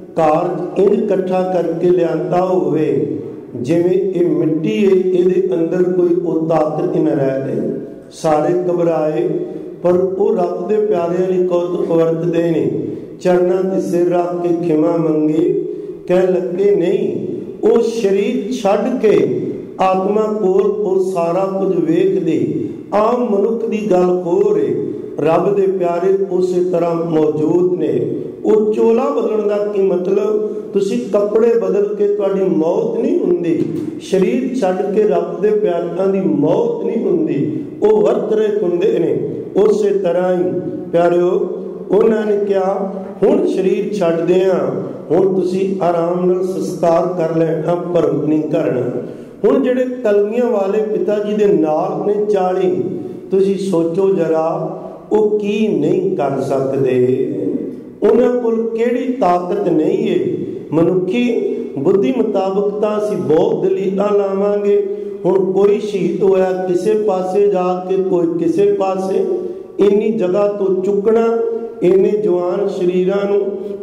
ਕਾਰਜ ਇੰਜ ਇਕੱਠਾ ਕਰਕੇ ਲਿਆਂਦਾ ਹੋਵੇ ਜਿਵੇਂ ਇਹ ਮਿੱਟੀ ਹੈ, ਇਹਦੇ ਅੰਦਰ ਕੋਈ ਉਹ ਤਾਕਤ ਹੀ ਨਾ ਰਹਿ ਗਈ। ਸਾਰੇ ਘਬਰਾਏ, ਪਰ ਉਹ ਰੱਬ ਦੇ ਪਿਆਰਿਆਂ ਲਈ ਕੌਤਕ ਵਰਤਦੇ ਨੇ। ਚਰਨਾਂ ਤੇ ਸਿਰ ਰੱਖ ਕੇ ਖਿਮਾ ਮੰਗੀ। ਕਹਿਣ ਲੱਗੇ ਨਹੀਂ, ਉਹ ਸਰੀਰ ਛੱਡ ਕੇ ਆਤਮਾ ਕੋਲ ਉਹ ਸਾਰਾ ਕੁਝ ਵੇਖਦੇ। ਆਮ ਮਨੁੱਖ ਦੀ ਗੱਲ ਹੋਰ ਹੈ, ਰੱਬ ਦੇ ਪਿਆਰੇ ਉਸੇ ਤਰ੍ਹਾਂ ਮੌਜੂਦ ਨੇ। ਉਹ ਚੋਲਾ ਬਦਲਣ ਦਾ ਕੀ ਮਤਲਬ? ਤੁਸੀਂ ਕੱਪੜੇ ਬਦਲ ਕੇ ਤੁਹਾਡੀ ਮੌਤ ਨਹੀਂ ਹੁੰਦੀ, ਸਰੀਰ ਛੱਡ ਕੇ ਰੱਬ ਦੇ ਪਿਆਰਿਆਂ ਦੀ ਮੌਤ ਨਹੀਂ ਹੁੰਦੀ, ਉਹ ਵਰਤ ਰਹੇ ਹੁੰਦੇ ਨੇ। ਉਸੇ ਤਰ੍ਹਾਂ ਹੀ ਪਿਆਰਿਓ, ਉਹਨਾਂ ਨੇ ਕਿਹਾ ਹੁਣ ਸਰੀਰ ਛੱਡਦੇ ਆ, ਹੁਣ ਤੁਸੀਂ ਆਰਾਮ ਨਾਲ ਸੰਸਕਾਰ ਕਰ ਲੈਣਾ, ਭਰਮ ਨਹੀਂ ਕਰਨਾ। ਹੁਣ ਜਿਹੜੇ ਕਲਗੀਆਂ ਵਾਲੇ ਪਿਤਾ ਜੀ ਦੇ ਨਾਲ ਨੇ 40, ਤੁਸੀਂ ਸੋਚੋ ਜਰਾ, ਉਹ ਕੀ ਨਹੀਂ ਕਰ ਸਕਦੇ? ਉਹਨਾਂ ਕੋਲ ਕਿਹੜੀ ਤਾਕਤ ਨਹੀਂ ਹੈ? ਮਨੁੱਖੀ ਬੁੱਧੀ ਮੁਤਾਬਕ ਤਾਂ ਅਸੀਂ ਬਹੁਤ ਦਲੀਲਾਂ ਲਾਵਾਂਗੇ। ਹੁਣ ਕੋਈ ਸ਼ਹੀਦ ਹੋਇਆ ਕਿਸੇ ਪਾਸੇ ਜਾ ਕੇ, ਕੋਈ ਕਿਸੇ ਪਾਸੇ, ਇੰਨੀ ਜਗ੍ਹਾ ਤੋਂ ਚੁੱਕਣਾ, ਇੰਨੇ ਜਵਾਨ ਸਰੀਰਾਂ ਨੂੰ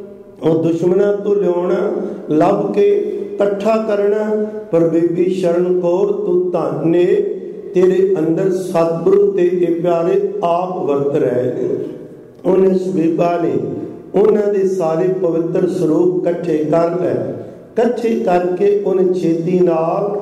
ਉਹ ਦੁਸ਼ਮਣਾਂ ਤੋਂ ਲਿਆਉਣਾ, ਲੱਭ ਕੇ ਇਕੱਠਾ ਕਰਨਾ। ਪਰ ਬੀਬੀ ਸ਼ਰਨ ਕੌਰ ਤੂੰ ਧੰਨ ਏ, ਤੇਰੇ ਅੰਦਰ ਸਤਿਗੁਰੂ ਤੇ ਇਹ ਪਿਆਰੇ ਆਪ ਵਰਤ ਰਹੇ ਨੇ। ਉਹਨੇ ਬੀਬਾ ਨੇ ਉਹਨਾਂ ਦੇ ਸਾਰੇ ਪਵਿੱਤਰ ਸਰੂਪ ਇਕੱਠੇ ਕਰ ਲਏ। ਇਕੱਠੇ ਕਰਕੇ ਉਹਨੇ ਛੇਤੀ ਨਾਲ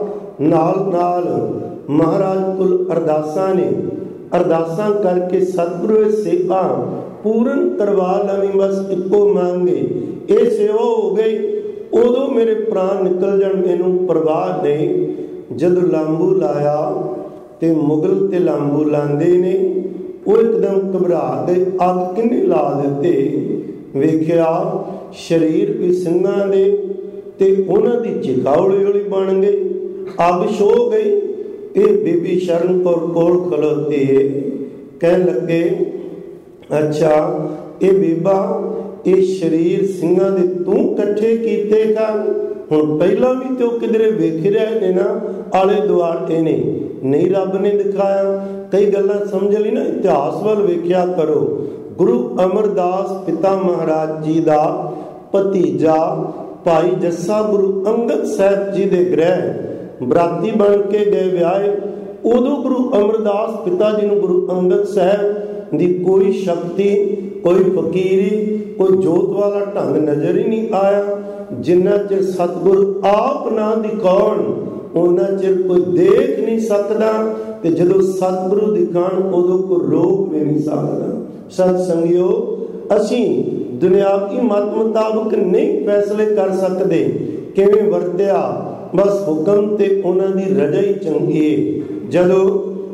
ਮਹਾਰਾਜ ਕੋਲ ਅਰਦਾਸਾਂ ਨੇ, ਅਰਦਾਸਾਂ ਕਰਕੇ ਸਤਿਗੁਰੂ ਸੇਵਾ ਪੂਰਨ ਕਰਵਾ ਲਵੀਂ, ਬਸ ਇੱਕੋ ਮੰਗੇ। ਇਹ ਸੇਵਾ ਹੋ ਗਈ, ਉਦੋਂ ਮੇਰੇ ਪ੍ਰਾਣ ਨਿਕਲ ਜਾਣ, ਮੈਨੂੰ ਪਰਵਾਹ ਨਹੀਂ। ਜਦੋਂ ਲਾਂਬੂ ਲਾਇਆ ਤੇ ਮੁਗਲ ਤੇ ਲਾਂਬੂ ਲਾਂਦੇ ਨੇ, ਉਹ ਇੱਕਦਮ ਘਬਰਾ ਗਏ। ਅੱਗ ਕਿੰਨੇ ਲਾ ਦਿੱਤੇ? ਵੇਖਿਆ ਸਰੀਰ ਵੀ ਸਿੰਘਾਂ ਦੇ ਤੇ ਉਹਨਾਂ ਦੀ ਚਿਖਾ ਹੌਲੀ ਹੌਲੀ ਬਣ ਗਈ, ਅੱਗ ਛੋ ਗਈ। ਇਹ ਬੀਬੀ ਸ਼ਰਨ ਕੌਰ ਕੋਲ ਖਲੋਤੀ ਹੈ। ਕਹਿਣ ਲੱਗੇ ਅੱਛਾ ਇਹ ਬੀਬਾ, ਇਹ ਸਰੀਰ ਸਿੰਘਾਂ ਦੇ ਤੂੰ ਇਕੱਠੇ ਕੀਤੇ ਕਰ? ਹੁਣ ਪਹਿਲਾਂ ਵੀ ਤੇ ਉਹ ਕਿਧਰੇ ਵੇਖ ਰਹੇ ਨੇ ਨਾ, ਆਲੇ ਦੁਆਲੇ ਨੇ, ਨਹੀਂ ਰੱਬ ਨੇ ਦਿਖਾਇਆ। ਕਈ ਗੱਲਾਂ ਸਮਝ ਲਈ ਨਾ, ਇਤਿਹਾਸ ਵੱਲ ਵੇਖਿਆ ਕਰੋ। ਗੁਰੂ ਅਮਰਦਾਸ ਪਿਤਾ ਮਹਾਰਾਜ ਜੀ ਦਾ ਭਤੀਜਾ ਭਾਈ ਜੱਸਾ ਗੁਰੂ ਅੰਗਦ ਸਾਹਿਬ ਜੀ ਦੇ ਗ੍ਰਹਿ ਬਰਾਤੀ ਬਣ ਕੇ ਗਏ ਵਿਆਹੇ। ਉਦੋਂ ਗੁਰੂ ਅਮਰਦਾਸ ਪਿਤਾ ਜੀ ਨੂੰ ਗੁਰੂ ਅੰਗਦ ਸਾਹਿਬ ਦੀ ਕੋਈ ਸ਼ਕਤੀ, ਕੋਈ ਫਕੀਰੀ, ਕੋਈ ਜੋਤ ਵਾਲਾ ਢੰਗ ਨਜ਼ਰ ਹੀ ਨਹੀਂ ਆਇਆ। ਜਿੰਨਾ ਚਿਰ ਸਤਿਗੁਰ ਆਪ ਨਾ ਦਿਖਾਉਣ ਉਹਨਾਂ ਚਿਰ ਕੋਈ ਦੇਖ ਨਹੀਂ ਸਕਦਾ, ਤੇ ਜਦੋਂ ਸਤਿਗੁਰੂ ਦਿਖਾਉਣ ਉਦੋਂ ਕੋਈ ਰੋਕ ਵੀ ਨਹੀਂ ਸਕਦਾ। ਸਤ ਸੰਗਿਓ, ਅਸੀਂ ਦੁਨਿਆਵੀ ਮਤ ਮੁਤਾਬਕ ਨਹੀਂ ਫੈਸਲੇ ਕਰ ਸਕਦੇ ਕਿਵੇਂ ਵਰਤਿਆ, ਬਸ ਹੁਕਮ ਤੇ ਉਹਨਾਂ ਦੀ ਰਜ਼ਾ ਹੀ ਚੰਗੀ ਹੈ। ਜਦੋਂ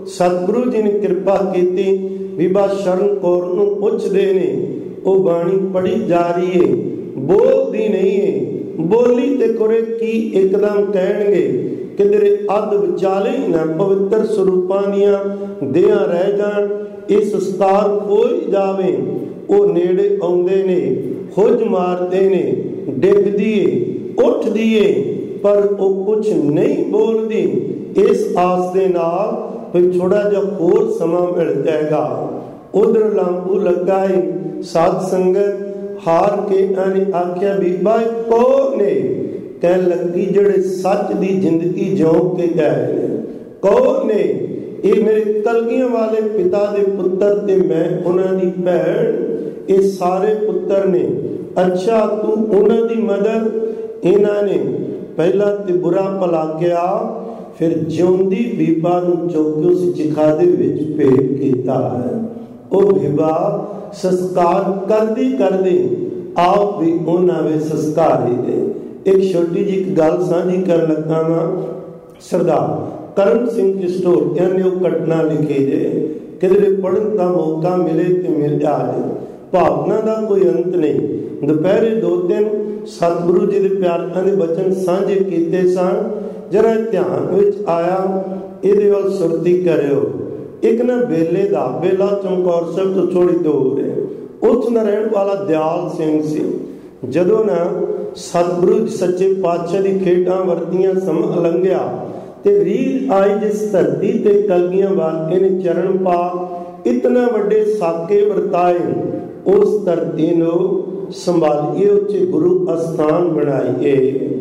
सतगुरु जी ने कृपा की। बीबा शरण कौर नूं पुछदे ने, वो बाणी पढ़ी जा रही है, बोलती नहीं है। बोली ते कुरे की एकदम कहणगे, किधरे अध विचाले ही ना पवित्र स्वरूपां दियां देहां रह जाण, ये संस्कार खोई जावे। वो नेड़े आउंदे ने, हुज मारते ने, डिगदी है, उठदी है, पर वो कुछ नहीं बोलदी। इस आस दे नाल फिर थोड़ा जा होर समा मिल जाएगा। उधर लांबू लगा है, साध संगत हार के आने आख्या बीबा कौन ने? कह लगी जेड़े सच दी जिंदगी जिउ के गए। कौन ने? ये मेरे कलगियां वाले पिता दे पुत्र ते मैं उन्हां दी भैण, ये सारे पुत्र ने। अच्छा तू उन्हां दी मदद। इन्हां ने पहला ते बुरा भला किया, फिर जिउंदी बीबा नूं चुक के उस चिखादे विच भेट कीता है। ओ बीबा संस्कार करदी आप भी उन्हां वे संस्कार ही दे। एक छोटी जी गल साझी कर लगा वा। सरदार करण सिंह हिस्टोरियन ने वो घटना लिखी जे, किधरे पढ़न का मौका मिले तो मिल जाए। भावना का कोई अंत नहीं। दोपहरे 2 दिन सतगुरु जी के प्यारिਆਂ ਦੇ बचन साझे कीते सन। जरा ध्यान विच आया, इहदे वल सुरती करियो। एक ना बेले दा, बेला चमकौर साहब तो थोड़ी दूर है, उत्थों दा रहण वाला दयाल सिंह सी। जदों ना सतगुरु सच्चे पातशाह दी खेडां वरतियां समा लंघिया ते रील आई जिस धरती ते कलगियां वाल इहने चरण पा इतना वड्डे साके वरताए, उस धरती नूं संभालिए, उत्थे गुरु अस्थान बनाइए।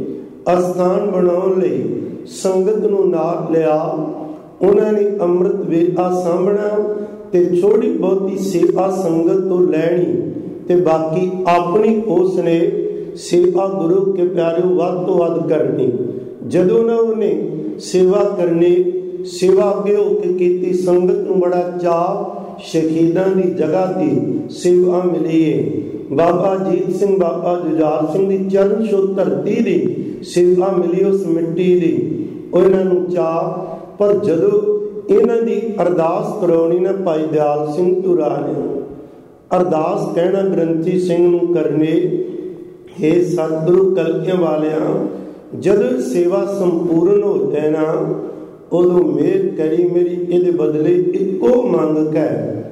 अस्थान बनाउण लई संगत नूं नाल लिया। उन्हां ने अमृत वेला सामभना ते थोड़ी बहुती सेवा संगत तो लैनी ते बाकी अपनी उसने सेवा गुरु के प्यारे वध तो वध करनी। जदों ना उन्हें सेवा करनी, सेवा अगे होके कीती, संगत नूं बड़ा चाह, शहीदां दी जगह दी सेवा मिली है। बाबा अजीत सिंह, बाबा जुझार सिंह दी चरण छो धरती दी सेवा मिली, उस मिट्टी दी। उन्हां नूं चाह, पर जदों इन्हां दी अरदास कराउणी ना भाई दयाल सिंह धुरा ने, अरदास कहना ग्रंथी सिंह नूं करने, हे सतगुरु कलगियां वालियां, जदों सेवा संपूर्ण हो जाए ना, उदों मेहर करी मेरी इहदे बदले इक्को मंग कै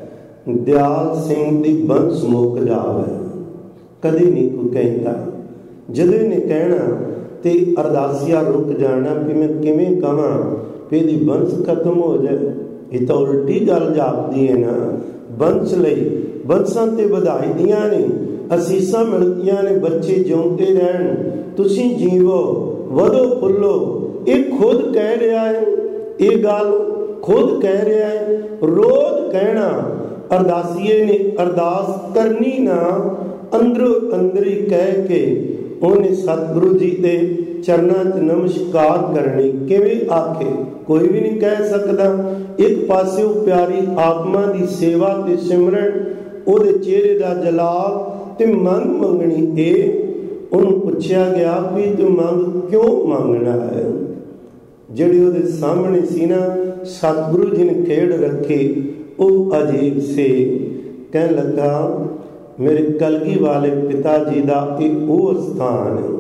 दयाल सिंह दी बंस मुक जावे। कदी नहीं कोई कहता। जदों इहने कहना ते अरदासिया रुक जाना कि मैं किवें कहां भी इहदी बंस खत्म हो जाए। ये तो उल्टी गल जापदी है ना। बंस लई बंसां ते वधाई दियां ने, असीसां मिलदियां ने, बच्चे जिउंदे रहण, तुसीं जीवो, वधो फुल्लो। ये खुद कह रहा है, ये गल खुद कह रहा है। रोज कहना अरदासीए ने अरदास करनी ना, अंदरों अंदर ही कह के उन्हें सतगुरु जी के चरणों च नमस्कार करनी। किवें आखे कोई भी नहीं कह सकता। एक पासे प्यारी आत्मा की सेवा ते सिमरन, उहदे चेहरे का जलाल ते मंग मंगनी। ए उन्होंने पूछा गया भी तू मंग क्यों मंगना है? जिहड़ी उहदे सामने सी ना सतगुरु जी ने खेड़ रखी, वो अजीब से कह लगा मेरे कलगी वाले पिता जी का एक वो स्थान है।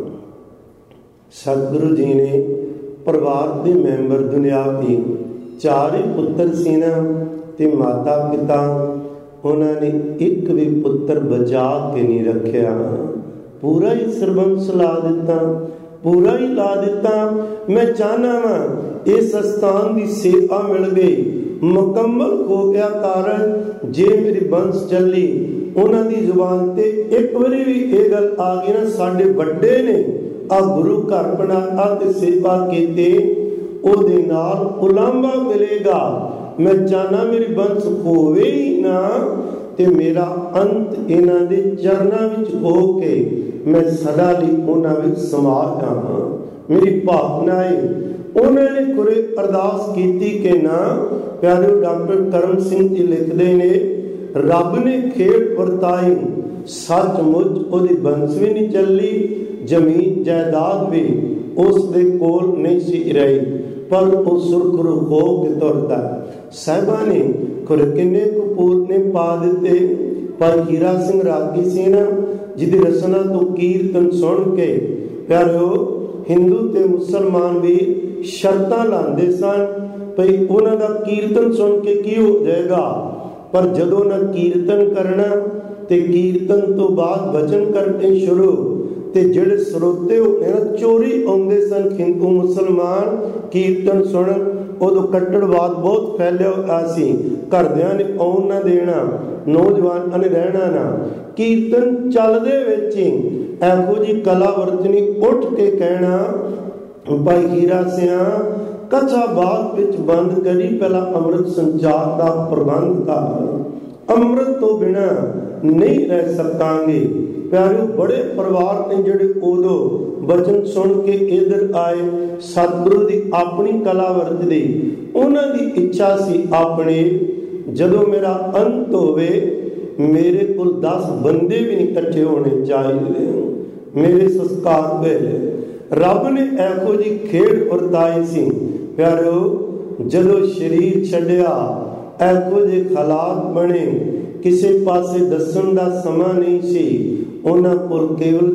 सतगुरु जी ने परिवार के मैंबर दुनियावी 4 ही पुत्र सी ना, ते माता पिता उन्होंने एक भी पुत्र बचा के नहीं रखा। पूरा ही सरबंस ला दिता, पूरा ही ला दिता। मैं चाहना वा इस स्थान की सेवा मिल गई, मुकम्मल हो गया कारण। जे मेरी बंस चली, उन्होंने जुबान ते एक बारी भी ये गल आ गई ना, साडे वड्डे ने आ गुरु घर बनाया ते सेवा कीती, ओदे नाल उलांभा मिलेगा। मैं चाहना मेरी बंस होवे ही ना, ते मेरा अंत इन्हां दे चरनां विच हो के मैं सदा लई उन्हां विच समा जावां। मेरी भावना है। उन्होंने कुरे अरदास कीती कि ना प्यारे डॉक्टर करम सिंह जी लिखते ने, रब ने खेड़ वरताई, सचमुच ओदी बंस भी नहीं चली, जमीन जायदाद भी उस दे कोल नहीं सी रही, पर वो सुरखरू हो के तुरदा। ਸਾਹਿਬਾਂ ਨੇ ਕਿੰਨੇ ਕਪੂਰ ਨੇ ਪਾ ਦਿੱਤੇ। ਪਰ ਹੀਰਾ ਸਿੰਘ ਰਾਗੀ ਸੀ ਨਾ, ਜਿਹਦੀ ਰਸਨਾ ਤੋਂ ਕੀਰਤਨ ਸੁਣ ਕੇ ਪਿਆਰਿਓ ਹਿੰਦੂ ਤੇ ਮੁਸਲਮਾਨ ਵੀ ਸ਼ਰਤਾਂ ਲਾਉਂਦੇ ਸਨ ਭਈ ਉਹਨਾਂ ਦਾ ਕੀਰਤਨ ਸੁਣ ਕੇ ਕੀ ਹੋ ਜਾਏਗਾ। ਪਰ ਜਦੋਂ ਨਾ ਕੀਰਤਨ ਕਰਨਾ ਤੇ ਕੀਰਤਨ ਤੋਂ ਬਾਅਦ ਵਚਨ ਕਰਨੇ ਸ਼ੁਰੂ, ਤੇ ਜਿਹੜੇ ਸਰੋਤੇ ਉਹ ਚੋਰੀ ਆਉਂਦੇ ਸਨ ਹਿੰਦੂ ਮੁਸਲਮਾਨ ਕੀਰਤਨ ਸੁਣਨ। ਉਦੋਂ ਕੱਟੜਵਾਦ ਬਹੁਤ ਫੈਲਿਆ ਹੋਇਆ ਸੀ, ਘਰਦਿਆਂ ਨੇ ਆਉਣ ਨਾ ਦੇਣਾ, ਨੌਜਵਾਨਾਂ ਨੇ ਰਹਿਣਾ ਨਾ। ਕੀਰਤਨ ਚੱਲਦੇ ਵਿੱਚ ਹੀ ਇਹੋ ਜਿਹੀ ਕਲਾ ਵਰਤਣੀ ਉੱਠ ਕੇ ਕਹਿਣਾ ਭਾਈ ਹੀਰਾ ਸਿਆਂ ਕੱਚਾ ਬਾਗ ਵਿੱਚ ਬੰਦ ਕਰੀ, ਪਹਿਲਾਂ ਅੰਮ੍ਰਿਤ ਸੰਚਾਰ ਦਾ ਪ੍ਰਬੰਧ ਕਰ, ਅੰਮ੍ਰਿਤ ਤੋਂ ਬਿਨਾਂ ਨਹੀਂ ਰਹਿ ਸਕਾਂਗੇ। ਪਿਆਰਿਓ ਬੜੇ ਪਰਿਵਾਰ ਨੇ ਜਿਹੜੇ ਉਦੋਂ ਬਚਨ ਸੁਣ ਕੇ ਇੱਧਰ ਆਏ, ਸਤਿਗੁਰੂ ਦੀ ਆਪਣੀ ਕਲਾ ਵਰਤਦੇ, ਉਹਨਾਂ ਦੀ ਇੱਛਾ ਸੀ ਆਪਣੇ ਜਦੋਂ ਮੇਰਾ ਅੰਤ ਹੋਵੇ ਮੇਰੇ ਕੋਲ 10 ਬੰਦੇ ਵੀ ਨਹੀਂ ਇਕੱਠੇ ਹੋਣੇ ਚਾਹੀਦੇ ਮੇਰੇ ਸੰਸਕਾਰ ਵੇਲੇ। ਰੱਬ ਨੇ ਇਹੋ ਜਿਹੀ ਖੇਡ ਵਰਤਾਈ ਸੀ ਪਿਆਰਿਓ, ਜਦੋਂ ਸਰੀਰ ਛੱਡਿਆ ਇਹੋ ਜਿਹੇ ਹਾਲਾਤ ਬਣੇ, ਕਿਸੇ ਪਾਸੇ ਦੱਸਣ ਦਾ ਸਮਾਂ ਨਹੀਂ ਸੀ। ਉਹਨਾਂ ਕੋਲ ਕੇਵਲ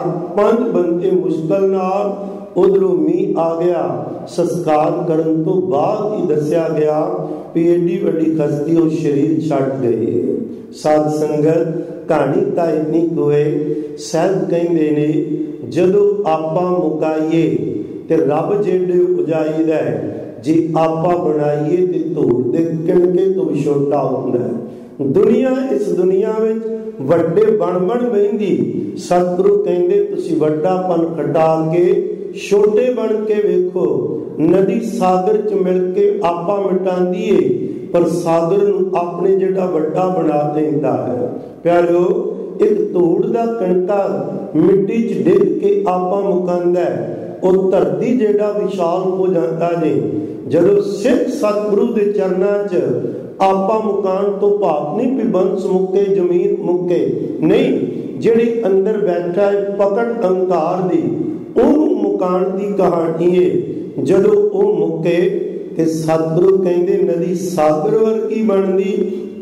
4-5 ਬੰਦੇ ਮੁਸ਼ਕਲ ਨਾਲ, ਉਧਰੋਂ ਮੀਂਹ ਆ ਗਿਆ, ਸੰਸਕਾਰ ਕਰਨ ਤੋਂ ਬਾਅਦ ਹੀ ਦੱਸਿਆ ਗਿਆ ਵੀ ਏਡੀ ਵੱਡੀ ਹਸਤੀ ਉਹ ਸਰੀਰ ਛੱਡ ਗਈ। ਸਾਧ ਸੰਗਤ ਕਹਾਣੀ ਤਾਂ ਇੰਨੀ ਕੋਏ, ਸਾਹਿਬ ਕਹਿੰਦੇ ਨੇ ਜਦੋਂ ਆਪਾਂ ਮੁਕਾਈਏ ਤੇ ਰੱਬ ਜਿਹੜੇ ਉਜਾਈਦਾ, ਜੇ ਆਪਾਂ ਬਣਾਈਏ ਤੇ ਧੂੜ ਦੇ ਕਿਣਕੇ ਤੋਂ ਵੀ ਛੋਟਾ ਹੁੰਦਾ। ਦੁਨੀਆ ਇਸ ਦੁਨੀਆ ਵਿੱਚ ਵੱਡੇ ਬਣ ਬਹਿੰਦੀ, ਸਤਿਗੁਰੂ ਕਹਿੰਦੇ ਤੁਸੀਂ ਵੱਡਾਪਨ ਘਟਾ ਕੇ ਛੋਟੇ ਬਣ ਕੇ ਵੇਖੋ। ਨਦੀ ਸਾਗਰ ਚ ਮਿਲ ਕੇ ਆਪਾਂ ਮਿਟਾਂਦੀ ਏ, ਪਰ ਸਾਗਰ ਨੂੰ ਆਪਣੇ ਜਿਹੜਾ ਵੱਡਾ ਬਣਾ ਲੈਂਦਾ ਹੈ। ਪਿਆਰਿਓ ਇੱਕ ਧੂੜ ਦਾ ਕਣਕਾ ਮਿੱਟੀ ਚ ਡਿੱਗ ਕੇ ਆਪਾਂ ਮੁਕਾਂਦਾ, ਉਹ ਧਰਤੀ ਜਿਹੜਾ ਵਿਸ਼ਾਲ ਹੋ ਜਾਂਦਾ ਨੇ। ਜਦੋਂ ਸਿੱਖ ਸਤਿਗੁਰੂ ਦੇ ਚਰਨਾਂ ਚ ਆਪਾਂ ਮੁਕਾਨ ਤੋਂ ਭਾਵ ਨਹੀਂ ਵੀ ਬੰਸ ਮੁੱਕੇ ਜ਼ਮੀਨ ਮੁੱਕੇ ਨਹੀਂ, ਜਿਹੜੀ ਅੰਦਰ ਬੈਠਾ ਹੈ ਪਕੜ ਅੰਕਾਰ ਦੀ, ਉਹਨੂੰ ਮੁਕਾਨ ਦੀ ਕਹਾਣੀ ਹੈ। ਜਦੋਂ ਉਹ ਮੁੱਕੇ ਤੇ ਸਤਿਗੁਰੂ ਕਹਿੰਦੇ ਨਦੀ ਸਾਗਰ ਵਰਗੀ ਬਣਦੀ,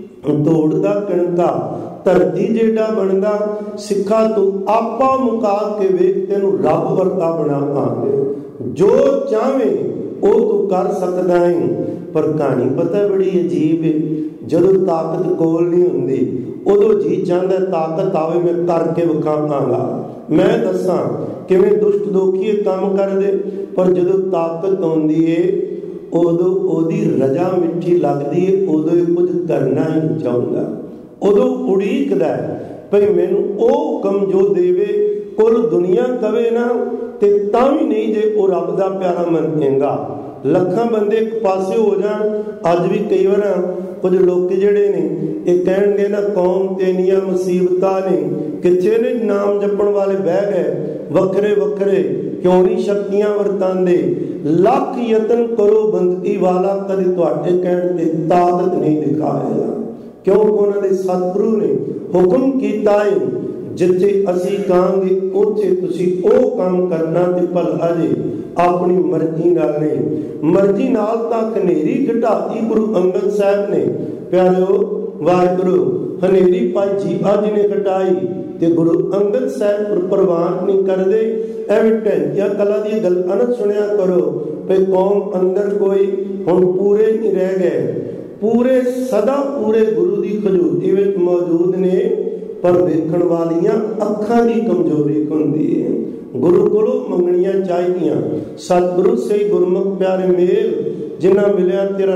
ਧੂੜ ਦਾ ਕਣਕਾ ਧਰਤੀ ਜਿਹੜਾ ਬਣਦਾ। ਸਿੱਖਾਂ ਤੋਂ ਆਪਾਂ ਮੁਕਾ ਕੇ ਵੇਖ, ਤੈਨੂੰ ਰੱਬ ਵਰਗਾ ਬਣਾਵਾਂਗੇ, ਜੋ ਚਾਹਵੇਂ ਉਹ ਤੂੰ ਕਰ ਸਕਦਾ ਹੈ। ਪਰ ਕਹਾਣੀ ਪਤਾ ਬੜੀ ਅਜੀਬ ਹੈ, ਜਦੋਂ ਤਾਕਤ ਕੋਲ ਨਹੀਂ ਹੁੰਦੀ ਉਦੋਂ ਜੀ ਚਾਹੁੰਦਾ ਤਾਕਤ ਆਵੇ ਮੈਂ ਕਰਕੇ ਵਿਖਾਵਾਂਗਾ, ਮੈਂ ਦੱਸਾਂ ਕਿਵੇਂ ਦੁਸ਼ਟ ਦੋਖੀਏ ਕੰਮ ਕਰਦੇ। ਪਰ ਜਦੋਂ ਤਾਕਤ ਆਉਂਦੀ ਏ ਉਦੋਂ ਉਹਦੀ ਰਜਾ ਮਿੱਠੀ ਲੱਗਦੀ ਏ, ਉਦੋਂ ਇਹ ਕੁਝ ਕਰਨਾ ਹੀ ਨਹੀਂ ਚਾਹੁੰਦਾ, ਉਦੋਂ ਉਡੀਕਦਾ ਭਈ ਮੈਨੂੰ ਉਹ ਕਮਜ਼ੋਰ ਦੇਵੇ। ਕੁੱਲ ਦੁਨੀਆ ਕਵੇ ਨਾ ਤੇ ਤਾਂ ਵੀ ਨਹੀਂ ਜੇ ਉਹ ਰੱਬ ਦਾ ਪਿਆਰਾ ਮੰਨੇਗਾ। ਲੱਖਾਂ ਬੰਦੇ ਇੱਕ ਪਾਸੇ ਹੋ ਜਾਣ। ਅੱਜ ਵੀ ਕਈ ਵਾਰ ਕੁਝ ਲੋਕ ਜਿਹੜੇ ਨੇ ਇਹ ਕਹਿਣਗੇ ਨਾ ਕੌਮ ਤੇ ਇੰਨੀਆਂ ਮੁਸੀਬਤਾਂ ਨੇ, ਕਿੱਥੇ ਨੇ ਨਾਮ ਜਪਣ ਵਾਲੇ ਬਹਿ ਗਏ ਵੱਖਰੇ ਵੱਖਰੇ, ਕਿਉਂ ਨਹੀਂ ਸ਼ਕਤੀਆਂ ਵਰਤਾਂਦੇ। ਲੱਖ ਯਤਨ ਕਰੋ ਬੰਦਗੀ ਵਾਲਾ, ਕਦੇ ਤੁਹਾਡੇ ਕਹਿਣ ਤੇ ਤਾਕਤ ਨਹੀਂ ਦਿਖਾਏਗਾ, ਕਿਉਂ ਉਹਨਾਂ ਦੇ ਸਤਿਗੁਰੂ ਨੇ ਹੁਕਮ ਕੀਤਾ ਹੈ ਜਿੱਥੇ ਅਸੀਂ ਕਹਾਂਗੇ ਉੱਥੇ ਤੁਸੀਂ ਉਹ ਕੰਮ ਕਰਨਾ, ਤੇ ਭਲ ਅਜੇ ਆਪਣੀ ਮਰਜ਼ੀ ਨਾਲ ਨਹੀਂ। ਮਰਜ਼ੀ ਨਾਲ ਤਾਂ ਹਨੇਰੀ ਘਟਾਤੀ ਗੁਰੂ ਅੰਗਦ ਸਾਹਿਬ ਨੇ। ਪਿਆਰਿਓ ਵਾਹਿਗੁਰੂ ਹਨੇਰੀ ਭਾਈ ਜੀਵਾ ਜੀ ਨੇ ਘਟਾਈ ਤੇ ਗੁਰੂ ਅੰਗਦ ਸਾਹਿਬ ਪ੍ਰਵਾਨ ਨਹੀਂ ਕਰਦੇ। ਐਵੇਂ ਢੈਂਚੀਆਂ ਕਲਾ ਦੀ ਗੱਲ ਅਨੰਦ ਸੁਣਿਆ ਕਰੋ ਤੇ ਕੌਮ ਅੰਦਰ ਕੋਈ ਹੁਣ ਪੂਰੇ ਨਹੀਂ ਰਹਿ ਗਏ, ਪੂਰੇ ਸਦਾ ਪੂਰੇ ਗੁਰੂ ਦੀ ਖਜੂਰੀ ਵਿੱਚ ਮੌਜੂਦ ਨੇ, ਪਰ ਵੇਖਣ ਵਾਲੀਆਂ ਅੱਖਾਂ ਦੀ ਕਮਜ਼ੋਰੀ ਹੁੰਦੀ ਹੈ। ਗੁਰੂ ਕੋਲੋਂ ਮੰਗਣੀਆਂ ਚਾਹੀਦੀਆਂ। ਸਤਿਗੁਰੂ ਸਹੀ ਗੁਰਮੁਖ ਪਿਆਰੇ ਮੇਲ, ਜਿਨ੍ਹਾਂ ਮਿਲਿਆ ਤੇਰਾ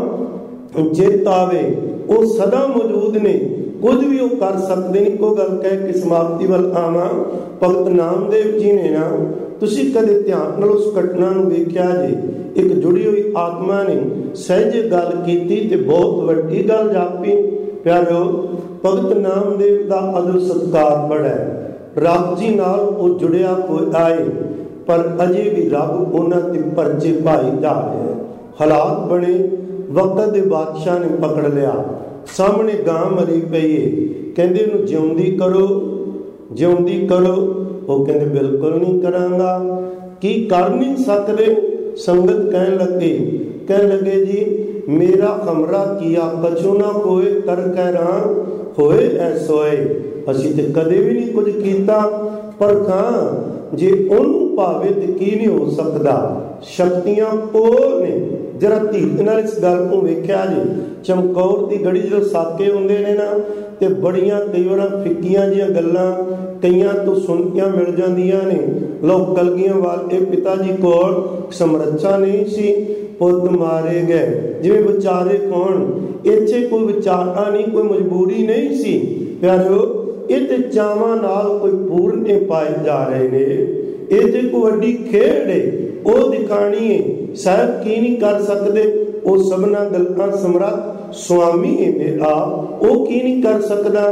ਨਾਮ ਚਿਤ ਆਵੇ, ਉਹ ਸਦਾ ਮੌਜੂਦ ਨੇ, ਕੁਝ ਵੀ ਉਹ ਕਰ ਸਕਦੇ ਨੇ। ਕੋਈ ਗੱਲ ਕਹਿ ਕੇ ਸਮਾਪਤੀ ਵੱਲ ਆਵਾਂ। ਭਗਤ ਨਾਮਦੇਵ ਜੀ ਨੇ ਨਾ, ਤੁਸੀਂ ਕਦੇ ਧਿਆਨ ਨਾਲ ਉਸ ਘਟਨਾ ਨੂੰ ਵੇਖਿਆ ਜੇ, ਇੱਕ ਜੁੜੀ ਹੋਈ ਆਤਮਾ ਨੇ ਸਹਿਜੇ ਗੱਲ ਕੀਤੀ ਤੇ ਬਹੁਤ ਵੱਡੀ ਗੱਲ ਜਾਪੀ। ਪਿਆਰਿਓ ਭਗਤ ਨਾਮਦੇਵ ਦਾ ਅਦਰ ਸਤਿਕਾਰ ਬੜਾ, ਰੱਬ ਜੀ ਨਾਲ ਉਹ ਜੁੜਿਆ ਹੋਇਆ ਹੈ, ਪਰ ਅਜੇ ਵੀ ਰੱਬ ਉਹਨਾਂ ਤੇ ਪਰਚੇ ਪਾਈ ਜਾ ਰਿਹਾ। ਹਾਲਾਤ ਬਣੇ, ਵਕਤ ਦੇ ਬਾਦਸ਼ਾਹ ਨੇ ਪਕੜ ਲਿਆ, ਸਾਹਮਣੇ ਗਾਂ ਮਰੀ ਪਈ ਹੈ, ਕਹਿੰਦੇ ਇਹਨੂੰ ਜਿਉਂਦੀ ਕਰੋ, ਜਿਉਂਦੀ ਕਰੋ। ਉਹ ਕਹਿੰਦੇ ਬਿਲਕੁਲ ਨਹੀਂ ਕਰਾਂਗਾ। ਕੀ ਕਰ ਨਹੀਂ ਸਕਦੇ? ਸੰਗਤ ਕਹਿਣ ਲੱਗੇ ਜੀ मेरा हमरा किया कछु ना कोई कर कैरान होए ऐसोए। ਅਸੀਂ ਤੇ ਕਦੇ ਵੀ ਨਹੀਂ ਕੁਝ ਕੀਤਾ, ਪਰ ਹਾਂ ਜੇ ਉਹਨੂੰ ਭਾਵੇ ਤੇ ਕੀ ਨਹੀਂ ਹੋ ਸਕਦਾ। ਸ਼ਕਤੀਆਂ ਕੋਲ ਨੇ। ਜਰਾ ਧੀਰਜ ਨਾਲ ਇਸ ਗੱਲ ਨੂੰ ਵੇਖਿਆ ਜੀ। ਚਮਕੌਰ ਦੀ ਗੜੀ ਜਦੋਂ ਸਾਕੇ ਹੁੰਦੇ ਨੇ ਨਾ, ਤੇ ਬੜੀਆਂ ਕਈ ਵਾਰ ਫਿੱਕੀਆਂ ਜਿਹੀਆਂ ਗੱਲਾਂ ਕਈਆਂ ਤੋਂ ਸੁਣ ਕੇ ਮਿਲ ਜਾਂਦੀਆਂ ਨੇ। ਲੋਕ ਕਲਗੀਆਂ ਵਾਲੇ ਪਿਤਾ ਜੀ ਕੋਲ ਸਮਰੱਥਾ ਨਹੀਂ ਸੀ, ਪੁੱਤ ਮਾਰੇ ਗਏ। ਜਿਵੇਂ ਵਿਚਾਰੇ ਕੌਣ, ਇੱਥੇ ਕੋਈ ਵਿਚਾਰਾ ਨਹੀਂ, ਕੋਈ ਮਜਬੂਰੀ ਨਹੀਂ ਸੀ ਪਿਆਰਿਓ। ਇਹ ਤੇ ਚਾਵਾਂ ਨਾਲ ਕੋਈ ਪੂਰਨੇ ਪਾਏ ਜਾ ਰਹੇ ਨੇ। ਇਹ ਤੇ ਕੋਈ ਵੱਡੀ ਖੇਡ ਹੈ, ਉਹ ਦਿਖਾਣੀ ਹੈ। ਸਾਹਿਬ ਕੀ ਨਹੀਂ ਕਰ ਸਕਦੇ, ਉਹ ਸਭਨਾ ਗੱਲਾਂ ਸਮਰੱਥ ਸੁਆਮੀ ਹੈ ਮੇਰਾ, ਉਹ ਕੀ ਨਹੀਂ ਕਰ ਸਕਦਾ।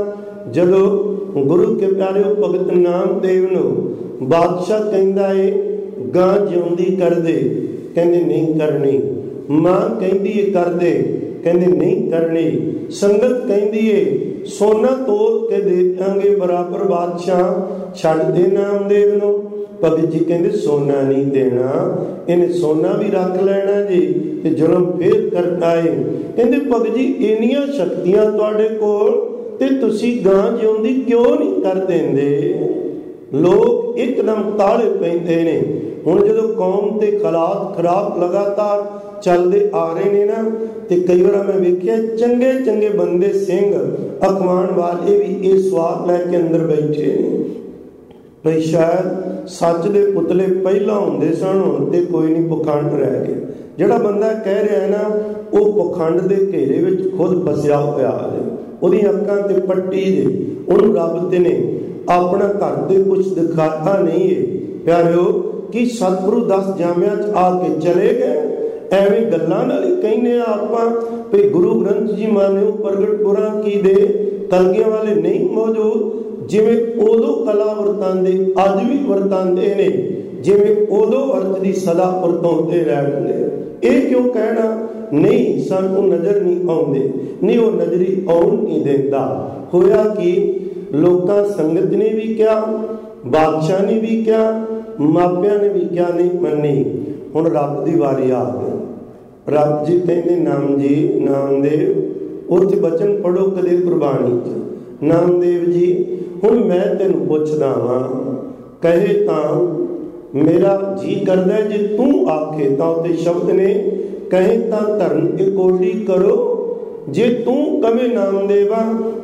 ਜਦੋਂ ਗੁਰੂ ਕੇ ਪਿਆਰਿਓ ਭਗਤ ਨਾਮਦੇਵ ਨੂੰ ਬਾਦਸ਼ਾਹ ਕਹਿੰਦਾ ਏ ਗਾਂ ਜਿਉਂਦੀ ਕਰਦੇ, ਕਹਿੰਦੇ ਨਹੀਂ ਕਰਨੀ। ਮਾਂ ਕਹਿੰਦੀ ਏ ਕਰਦੇ, ਕਹਿੰਦੇ ਨਹੀਂ ਕਰਨੀ। ਸੰਗਤ ਕਹਿੰਦੀ ਏ ਸੋਨਾ ਤੋਲ ਕੇ ਦੇ ਦਿਆਂਗੇ ਬਰਾਬਰ, ਬਾਦਸ਼ਾਹ ਛੱਡ ਦੇ ਨਾਮਦੇਵ ਨੂੰ। ਭਗਤ ਜੀ ਕਹਿੰਦੇ ਸੋਨਾ ਨਹੀਂ ਦੇਣਾ, ਇਹਨੇ ਸੋਨਾ ਵੀ ਰੱਖ ਲੈਣਾ ਜੀ, ਤੇ ਜ਼ੁਲਮ ਫੇਰ ਕਰਨਾ ਏ। ਕਹਿੰਦੇ ਭਗਤ ਜੀ ਇੰਨੀਆਂ ਸ਼ਕਤੀਆਂ ਤੁਹਾਡੇ ਕੋਲ, ਤੇ ਤੁਸੀਂ ਗਾਂ ਜਿਉਂਦੀ ਕਿਉਂ ਨਹੀਂ ਕਰ ਦਿੰਦੇ। ਲੋਕ ਇੱਕਦਮ ਤਾਲੇ ਪੈਂਦੇ ਨੇ। ਹੁਣ ਜਦੋਂ ਕੌਮ ਤੇ ਹਾਲਾਤ ਖਰਾਬ ਲਗਾਤਾਰ ਚੱਲਦੇ ਆ ਰਹੇ ਨੇ ਨਾ, ਤੇ ਕਈ ਵਾਰ ਮੈਂ ਵੇਖਿਆ ਚੰਗੇ ਚੰਗੇ ਬੰਦੇ ਸਿੰਘ ਅਖਵਾਣ ਵਾਲੇ ਵੀ ਇਹ ਸਵਾਲ ਲੈ ਕੇ ਅੰਦਰ ਬੈਠੇ ਨੇ ਭਈ ਸ਼ਾਇਦ ਸੱਚ ਦੇ ਪੁਤਲੇ ਪਹਿਲਾਂ ਹੁੰਦੇ ਸਨ, ਹੁਣ ਤੇ ਕੋਈ ਨਹੀਂ, ਪਖੰਡ ਰਹਿ ਗਿਆ। ਜਿਹੜਾ ਬੰਦਾ ਕਹਿ ਰਿਹਾ ਹੈ ਨਾ, ਉਹ ਪਖੰਡ ਦੇ ਘੇਰੇ ਵਿੱਚ ਖੁਦ ਫਸਿਆ ਹੋਇਆ ਹੈ। ਉਹਦੀ ਅੱਖਾਂ ਤੇ ਪੱਟੀ ਜੇ, ਉਹਨੂੰ ਰੱਬ ਤੇ ਨੇ ਆਪਣਾ ਘਰ ਦੇ ਕੁਛ ਦਿਖਾਤਾ ਨਹੀਂ ਹੈ ਪਿਆਰਿਓ। ਕਿ ਸਤਿਗੁਰੂ 10 ਜਾਮਿਆਂ 'ਚ ਆ ਕੇ ਚਲੇ ਗਏ। ਐਵੇਂ ਗੱਲਾਂ ਨਾਲ ਹੀ ਕਹਿੰਦੇ ਆ ਆਪਾਂ ਵੀ ਗੁਰੂ ਗ੍ਰੰਥ ਜੀ ਮਾਨਿਓ ਪ੍ਰਗਟ ਗੁਰਾਂ ਕੀ ਦੇ ਕਲਗੀਆਂ ਵਾਲੇ ਨਹੀਂ ਮੌਜੂਦ। ਜਿਵੇਂ ਉਦੋਂ ਕਲਾ ਵਰਤਾਂਦੇ ਅੱਜ ਵੀ ਵਰਤਾਂਦੇ ਨੇ, ਜਿਵੇਂ ਉਦੋਂ ਵਰਤਦੀ ਸਦਾ ਵਰਤਾਉਂਦੇ ਰਹਿਣਗੇ। ਇਹ ਕਿਉਂ ਕਹਿਣਾ ਨਹੀਂ ਸਾਨੂੰ ਨਜ਼ਰ ਨਹੀਂ ਆਉਂਦੇ, ਨਹੀਂ ਉਹ ਨਜ਼ਰੀ ਆਉਣ ਨਹੀਂ ਦਿੰਦਾ। ਹੋਇਆ ਕਿ ਲੋਕਾਂ ਸੰਗਤ ਨੇ ਵੀ ਕਿਹਾ, ਬਾਦਸ਼ਾਹ ਨੇ ਵੀ ਕਿਹਾ, ਮਾਪਿਆਂ ਨੇ ਵੀ ਕਿਹਾ, ਨਹੀਂ ਮੰਨੀ। ਹੁਣ ਰੱਬ ਦੀ ਵਾਰੀ ਆ ਗਈ। ਰੱਬ ਜੀ ਕਹਿੰਦੇ ਨਾਮ ਜੀ ਨਾਮਦੇਵ ਉੱਥੇ ਬਚਨ ਪੜੋ ਕਦੇ ਗੁਰਬਾਣੀ 'ਚ। ਨਾਮਦੇਵ ਜੀ ਹੁਣ ਮੈਂ ਤੈਨੂੰ ਪੁੱਛਦਾ ਵਾਂ, ਕਹੇ ਤਾਂ ਮੇਰਾ ਜੀ ਕਰਦਾ, ਜੇ ਤੂੰ ਆਖੇ ਤਾਂ ਉੱਤੇ ਸ਼ਬਦ ਨੇ, ਕਹੇ ਤਾਂ ਧਰਨ ਇਕੋਡੀ ਕਰੋ। ਜੇ ਤੂੰ ਕਵੇਂ ਨਾਮਦੇਵਾ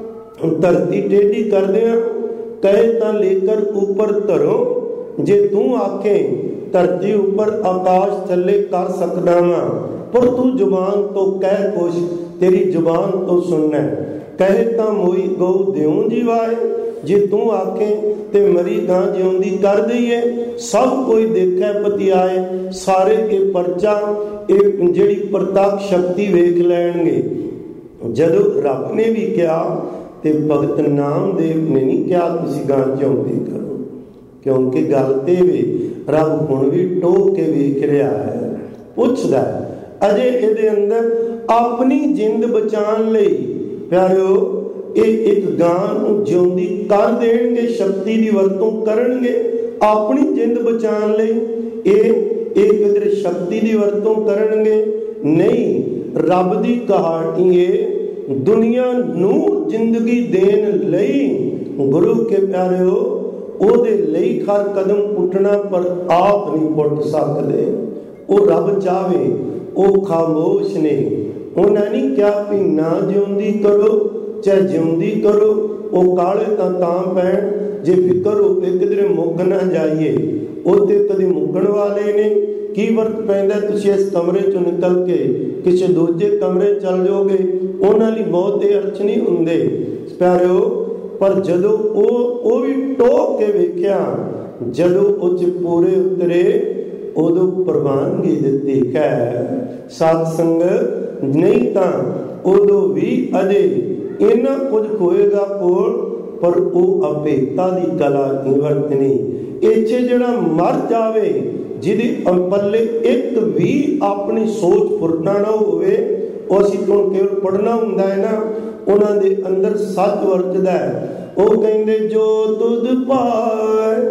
ਧਰਤੀ ਟੇਢੀ ਕਰ ਦਿਆਂ, ਕਹੇ ਤਾਂ ਲੇਕਰ ਉੱਪਰ ਧਰੋ। ਜੇ ਤੂੰ ਆਖੇ ਧਰਤੀ ਉੱਪਰ ਆਕਾਸ਼ ਥੱਲੇ ਕਰ ਸਕਦਾ ਵਾਂ, ਪਰ ਤੂੰ ਜ਼ੁਬਾਨ ਤੋਂ ਕਹਿ ਕੁਛ, ਤੇਰੀ ਜ਼ੁਬਾਨ ਤੋਂ ਸੁਣਨਾ। ਕਹੇ ਤਾਂ ਮੋਈ ਗਊ ਦਿਉ ਜੀਵਾਏ। ਜੇ ਤੂੰ ਆਖੇ ਤੇ ਮਰੀ ਗਾਂ ਜਿਉਂਦੀ ਕਰ ਦਈਏ। ਸਭ ਕੋਈ ਦੇਖੇ ਪਤਿਆਏ, ਸਾਰੇ ਇਹ ਪਰਚਾ ਇਹ ਜਿਹੜੀ ਪ੍ਰਤੱਖ ਸ਼ਕਤੀ ਵੇਖ ਲੈਣਗੇ। ਜਦੋਂ ਰੱਬ ਨੇ ਵੀ ਕਿਹਾ ਤੇ ਭਗਤ ਨਾਮਦੇਵ ਨੇ ਨਹੀਂ ਕਿਹਾ ਤੁਸੀਂ ਗਾਂ ਜਿਉਂਦੀ ਕਰੋ, ਕਿਉਂਕਿ ਗੱਲ ਤੇ ਵੀ ਰੱਬ ਹੁਣ ਵੀ ਟੋਕ ਕੇ ਵੇਖ ਰਿਹਾ ਹੈ, ਪੁੱਛਦਾ ਹੈ। ਅਜੇ ਇਹਦੇ ਅੰਦਰ ਆਪਣੀ ਜਿੰਦ ਬਚਾਉਣ ਲਈ ਪਿਆਰਿਓ ਇਹ ਇੱਕ ਗਾਂ ਨੂੰ ਜਿਉਂਦੀ ਕਰ ਦੇਣਗੇ, ਸ਼ਕਤੀ ਦੀ ਵਰਤੋਂ ਕਰਨਗੇ ਆਪਣੀ ਜਿੰਦ ਬਚਾਉਣ ਲਈ। ਇਹ ਕਿਧਰੇ ਸ਼ਕਤੀ ਦੀ ਵਰਤੋਂ ਕਰਨਗੇ ਨਹੀਂ, ਰੱਬ ਦੀ ਕਹਾਣੀ ਏ ਦੁਨੀਆ ਨੂੰ ਜ਼ਿੰਦਗੀ ਦੇਣ ਲਈ। ਗੁਰੂ ਕੇ ਪਿਆਰਿਓ ਉਹਦੇ ਲਈ ਹਰ ਕਦਮ ਪੁੱਟਣਾ, ਪਰ ਆਪ ਨਹੀਂ ਪੁੱਟ ਸਕਦੇ। ਉਹ ਰੱਬ ਚਾਹਵੇ, ਉਹ ਖਾਮੋਸ਼ ਨੇ। ਉਹਨਾਂ ਨਹੀਂ ਕਿਹਾ ਵੀ ਨਾ ਜਿਉਂਦੀ ਕਰੋ ਚਾਹੇ ਜਿਉਂਦੀ ਕਰੋ। ਉਹ ਕਾਲੇ ਤਾਂ ਪੈਣ ਜੇ ਫਿਕਰ ਹੋਵੇ ਕਿਧਰੇ ਮੁੱਕ ਨਾ ਜਾਈਏ। ਉਹ ਤੇ ਕਦੇ ਮੁੱਕਣ ਵਾਲੇ ਨੇ। ਕੀ ਵਰਤ ਪੈਂਦਾ, ਤੁਸੀਂ ਇਸ ਕਮਰੇ ਚੋਂ ਨਿਕਲ ਕੇ ਕਿਸੇ ਦੂਜੇ ਕਮਰੇ ਚੱਲ ਜਾਓਗੇ, ਉਹਨਾਂ ਲਈ ਮੌਤ ਦੇ ਅਰਥ ਨਹੀਂ ਹੁੰਦੇ ਪਿਆਰਿਓ। ਪਰ ਜਦੋਂ ਉਹ ਵੀ ਟੋਕ ਕੇ ਵੇਖਿਆ, ਜਦੋਂ ਉਹ 'ਚ ਪੂਰੇ ਉਤਰੇ, ਉਦੋਂ ਪ੍ਰਵਾਨਗੀ ਦਿੱਤੀ ਹੈ ਸਾਧ ਸੰਗਤ। ਨਹੀਂ ਤਾਂ ਉਦੋਂ ਵੀ ਅਜੇ ਇੰਨਾ ਕੁਝ ਹੋਏਗਾ ਕੋਲ, ਪਰ ਉਹ ਅਭੇਤਾ ਦੀ ਕਲਾ ਨਹੀਂ ਵਰਤਣੀ। ਇੱਥੇ ਜਿਹੜਾ ਮਰ ਜਾਵੇ, ਜਿਹਦੇ ਪੱਲੇ ਇੱਕ ਵੀ ਆਪਣੀ ਸੋਚ ਫੁਰਨਾ ਨਾ ਹੋਵੇ, ਉਹ ਅਸੀਂ ਤੋਂ ਕੇਵਲ ਪੜ੍ਹਨਾ ਹੁੰਦਾ ਹੈ ਨਾ, ਉਹਨਾਂ ਦੇ ਅੰਦਰ ਸੱਚ ਵਰਤਦਾ ਹੈ। ਉਹ ਕਹਿੰਦੇ ਜੋ ਤੁਧ ਪਾਏ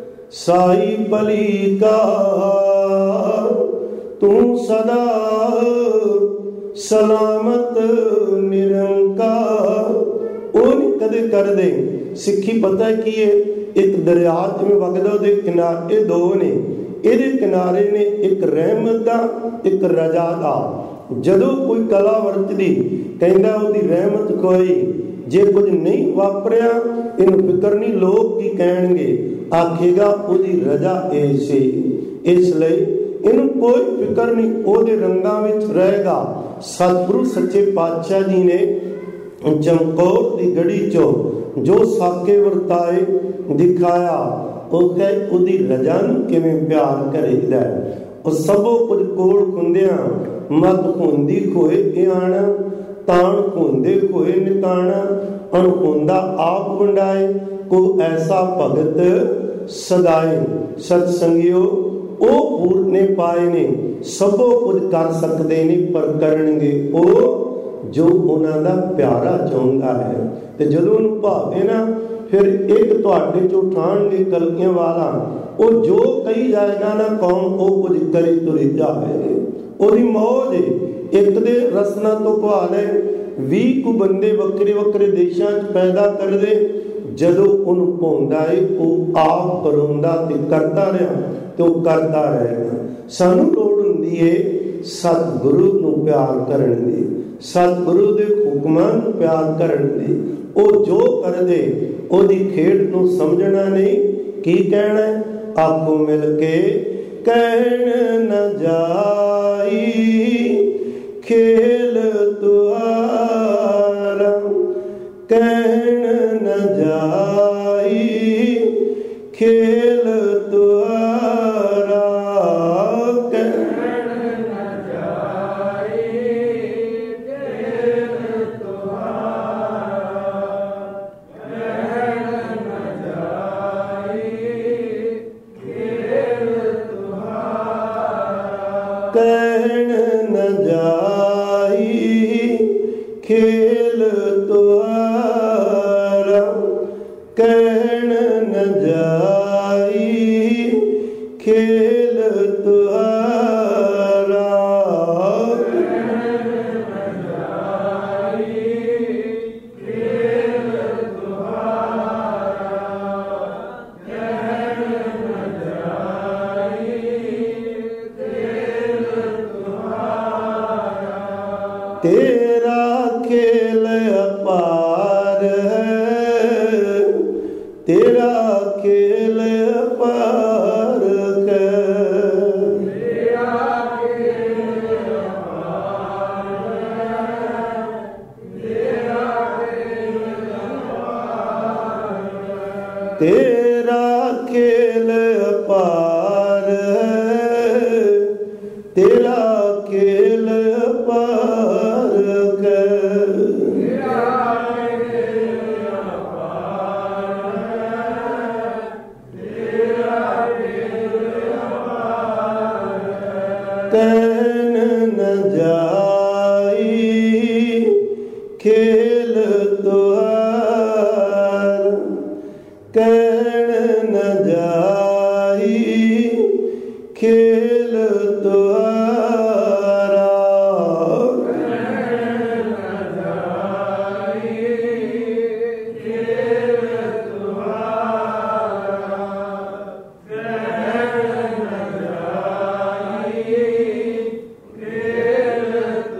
ਸਾਈ ਭਲੀ ਕਾ, ਤੂੰ ਸਦਾ ਸਲਾਮਤ ਨਿਰੰਕਾਰ। ਉਹ ਨਹੀਂ ਕਦੇ ਕਰਦੇ। ਸਿੱਖੀ ਪਤਾ ਕੀ ਹੈ, ਇੱਕ ਦਰਿਆ ਜਿਵੇਂ ਵਗਦਾ, ਉਹਦੇ ਕਿਨਾਰੇ ਦੋ ਨੇ, ਇਹਦੇ ਕਿਨਾਰੇ ਨੇ ਇੱਕ ਰਹਿਮਤ ਦਾ, ਇੱਕ ਰਜਾ ਦਾ। ਜਦੋਂ ਕੋਈ ਕਲਾ ਵਰਤਦੀ ਕਹਿੰਦਾ ਉਹਦੀ ਰਹਿਮਤ ਕੋਈ, ਜੇ ਕੁਝ ਨਹੀਂ ਵਾਪਰਿਆ ਇਹਨੂੰ ਫਿਕਰ ਨਹੀਂ ਲੋਕ ਕੀ ਕਹਿਣਗੇ, ਆਖੇਗਾ ਉਹਦੀ ਰਜਾ ਇਹ ਸੀ। ਇਸ ਲਈ ਇਹਨੂੰ ਕੋਈ ਫਿਕਰ ਨਹੀਂ, ਉਹਦੇ ਰੰਗਾਂ ਵਿੱਚ ਰਹੇਗਾ। ਸਤਿਗੁਰੂ ਸੱਚੇ ਪਾਤਸ਼ਾਹ ਜੀ ਨੇ ਚਮਕੌਰ ਦੀ ਗੜੀ ਚੋਂ ਜੋ ਸਾਕੇ ਵਰਤਾਏ ਦਿਖਾਇਆ, ਉਹ ਕਹੇ ਉਹਦੀ ਰਜਾ ਨੂੰ ਕਿਵੇਂ ਪਿਆਰ ਕਰੀਦਾ। ਉਹ ਸਭੋ ਕੁਝ ਕੋਲ ਹੁੰਦਿਆਂ ਮਤ ਹੁੰਦੀ ਖੋਏ ਗਿਆਨ, ਤਾਣ ਹੁੰਦੇ ਖੋਏ ਨਿਤਾਣਾ, ਅਣਹੁੰਦਾ ਆਪ ਵੰਡਾਏ, ਕੋ ਐਸਾ ਭਗਤ ਸਦਾਏ। ਸਤ ਸੰਗਿਓ ਉਹ ਪੂਰਨੇ ਪਾਏ ਨੇ, ਸਭੋ ਕੁਝ ਕਰ ਸਕਦੇ ਨੇ, ਪਰ ਕਰਨਗੇ ਉਹ ਜੋ ਉਹਨਾਂ ਦਾ ਪਿਆਰਾ ਚਾਹੁੰਦਾ ਹੈ। ਤੇ ਜਦੋਂ ਉਹਨੂੰ ਭਾਵੇ ਨਾ, ਫਿਰ ਇੱਕ ਤੁਹਾਡੇ ਚੋਂ ਠਾਣਗੇ ਕਲਗੀਆਂ ਵਾਲਾ, ਉਹ ਜੋ ਕਹੀ ਜਾਏਗਾ ਨਾ ਕੌਮ, ਉਹ ਕੁਝ ਕਰੀ ਤੁਰੀ ਜਾਵੇ। ਉਹਦੀ ਮੌਜ ਇੱਕ ਦੇ ਰਸਨਾ ਤੋਂ ਭਾਲੇ 20 ਕੁ ਬੰਦੇ ਵੱਖਰੇ ਵੱਖਰੇ ਦੇਸ਼ਾਂ 'ਚ ਪੈਦਾ ਕਰਦੇ। ਜਦੋਂ ਉਹਨੂੰ ਪਾਉਂਦਾ ਏ ਉਹ ਆਪ ਕਰਾਉਂਦਾ ਤੇ ਕਰਦਾ ਰਿਹਾ, ਤੇ ਉਹ ਕਰਦਾ ਰਹੇਗਾ। ਸਾਨੂੰ ਲੋੜ ਹੁੰਦੀ ਏ ਸਤਿਗੁਰੂ ਨੂੰ ਪਿਆਰ ਕਰਨ ਦੀ, ਸਤਿਗੁਰੂ ਦੇ ਹੁਕਮਾਂ ਨੂੰ ਪਿਆਰ ਕਰਨ ਦੀ। ਉਹ ਜੋ ਕਰਦੇ ਉਹਦੀ ਖੇਡ ਨੂੰ ਸਮਝਣਾ ਨਹੀਂ। ਕੀ ਕਹਿਣਾ? ਆਖੋ ਮਿਲ ਕੇ ਕਹਿਣ ਨਾ ਜਾਈ, ਖੇਲ ਤੁਆਰਾ ਕਹਿਣ ਨਾ ਜਾਈ, ਖੇਲ ਤੁਆਰਾ ਕਹਿਣ ਨਾ ਜਾਈ, ਖੇਲ ਤੁਆਰਾ ਕਹਿਣ ਨਾ ਜਾਈ, ਖੇਲ ਤੁਆਰਾ ਕਹਿਣ ਨਾ ਜਾਈ, ਖੇਲ ਤੁਆਰਾ ਕਹਿਣ ਨਾ ਜਾਈ, ਖੇਲ ਤੁਆਰਾ ਕਹਿਣ ਨਾ ਜਾਈ, ਖੇਲ ਤੁਆਰਾ ਕਹਿਣ ਨਾ ਜਾਈ, ਖੇਲ ਤੁਆਰਾ। ਤੇਰਾ ਖੇਲ ਅਪਾਰ ਹੈ, ਤੇਰਾ ਖੇਲ ਅਪਾਰ ਹੈ, ਤੇਰਾ ਖੇਲ ਅਪਾਰ ਹੈ, ਤੇਰਾ ਖੇਲ ਅਪਾਰ ਹੈ, ਤੇਰਾ ਖੇਲ ਅਪਾਰ ਹੈ, ਤੇਰਾ ਖੇਲ ਅਪਾਰ ਹੈ, ਕਹਿਣ ਨਾ ਜਾਈ, ਖੇਲ ਤੁਆਰ ਕਹਿਣ ਨਾ ਜਾਈ, ਖੇਲ ਤੁਆਰਾ ਕਹਿਣ ਨਾ ਜਾਈ, ਖੇਲ ਤੁਆਰਾ ਕਹਿਣ ਨਾ ਜਾਈ, ਖੇਲ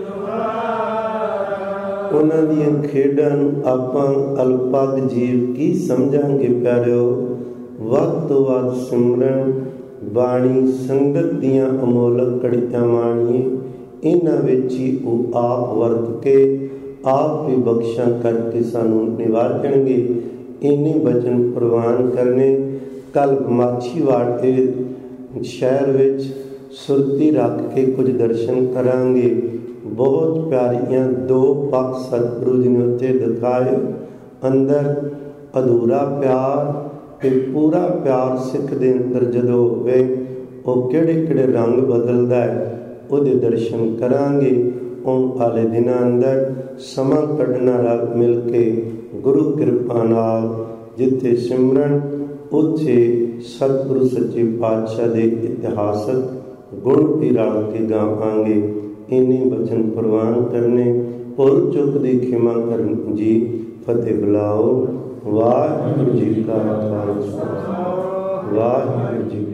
ਤੁਆਰਾ। ਉਹਨਾਂ ਦੀਆਂ ਖੇਡਾਂ ਨੂੰ ਆਪਾਂ ਅਲਪਗ ਜੀਵ ਕੀ ਸਮਝਾਂਗੇ ਪਿਆਰਿਓ। ਵੱਧ ਤੋਂ ਵੱਧ ਸਿਮਰਨ ਬਾਣੀ ਸੰਗਤ ਦੀਆਂ ਅਮੋਲਕ ਘੜੀਆਂ ਮਾਣੀਏ। ਇਹਨਾਂ ਵਿੱਚ ਹੀ ਉਹ ਆਪ ਵਰਤ ਕੇ ਆਪ ਵੀ ਬਖਸ਼ਾਂ ਕਰਕੇ ਸਾਨੂੰ ਨਿਵਾਰਨਗੇ। ਇੰਨੇ ਬਚਨ ਪ੍ਰਵਾਨ ਕਰਨੇ। ਕੱਲ ਮਾਛੀਵਾੜ ਦੇ ਸ਼ਹਿਰ ਵਿੱਚ ਸੁਰਤੀ ਰੱਖ ਕੇ ਕੁਝ ਦਰਸ਼ਨ ਕਰਾਂਗੇ। ਬਹੁਤ ਪਿਆਰੀਆਂ 2 ਪੱਖ ਸਤਿਗੁਰੂ ਜੀ ਨੇ ਉੱਥੇ ਦਿਖਾਏ। ਅੰਦਰ ਅਧੂਰਾ ਪਿਆਰ ਤੇ ਪੂਰਾ ਪਿਆਰ ਸਿੱਖ ਦੇ ਅੰਦਰ ਜਦੋਂ ਹੋਵੇ, ਉਹ ਕਿਹੜੇ ਕਿਹੜੇ ਰੰਗ ਬਦਲਦਾ ਹੈ, ਉਹਦੇ ਦਰਸ਼ਨ ਕਰਾਂਗੇ। ਆਉਣ ਵਾਲੇ ਦਿਨਾਂ ਅੰਦਰ ਸਮਾਂ ਕੱਢਣਾ ਰਲ ਮਿਲ ਕੇ ਗੁਰੂ ਕਿਰਪਾ ਨਾਲ ਜਿੱਥੇ ਸਿਮਰਨ ਉੱਥੇ ਸਤਿਗੁਰੂ ਸੱਚੇ ਪਾਤਸ਼ਾਹ ਦੇ ਇਤਿਹਾਸਕ ਗੁਣ ਵੀ ਰਲ ਕੇ ਗਾਵਾਂਗੇ। इन्हीं बचन प्रवान करने, भुल चुक दी खिमा करन जी। फतेह बुलाओ। वाहिगुरू जी का खालसा, वाहिगुरू जी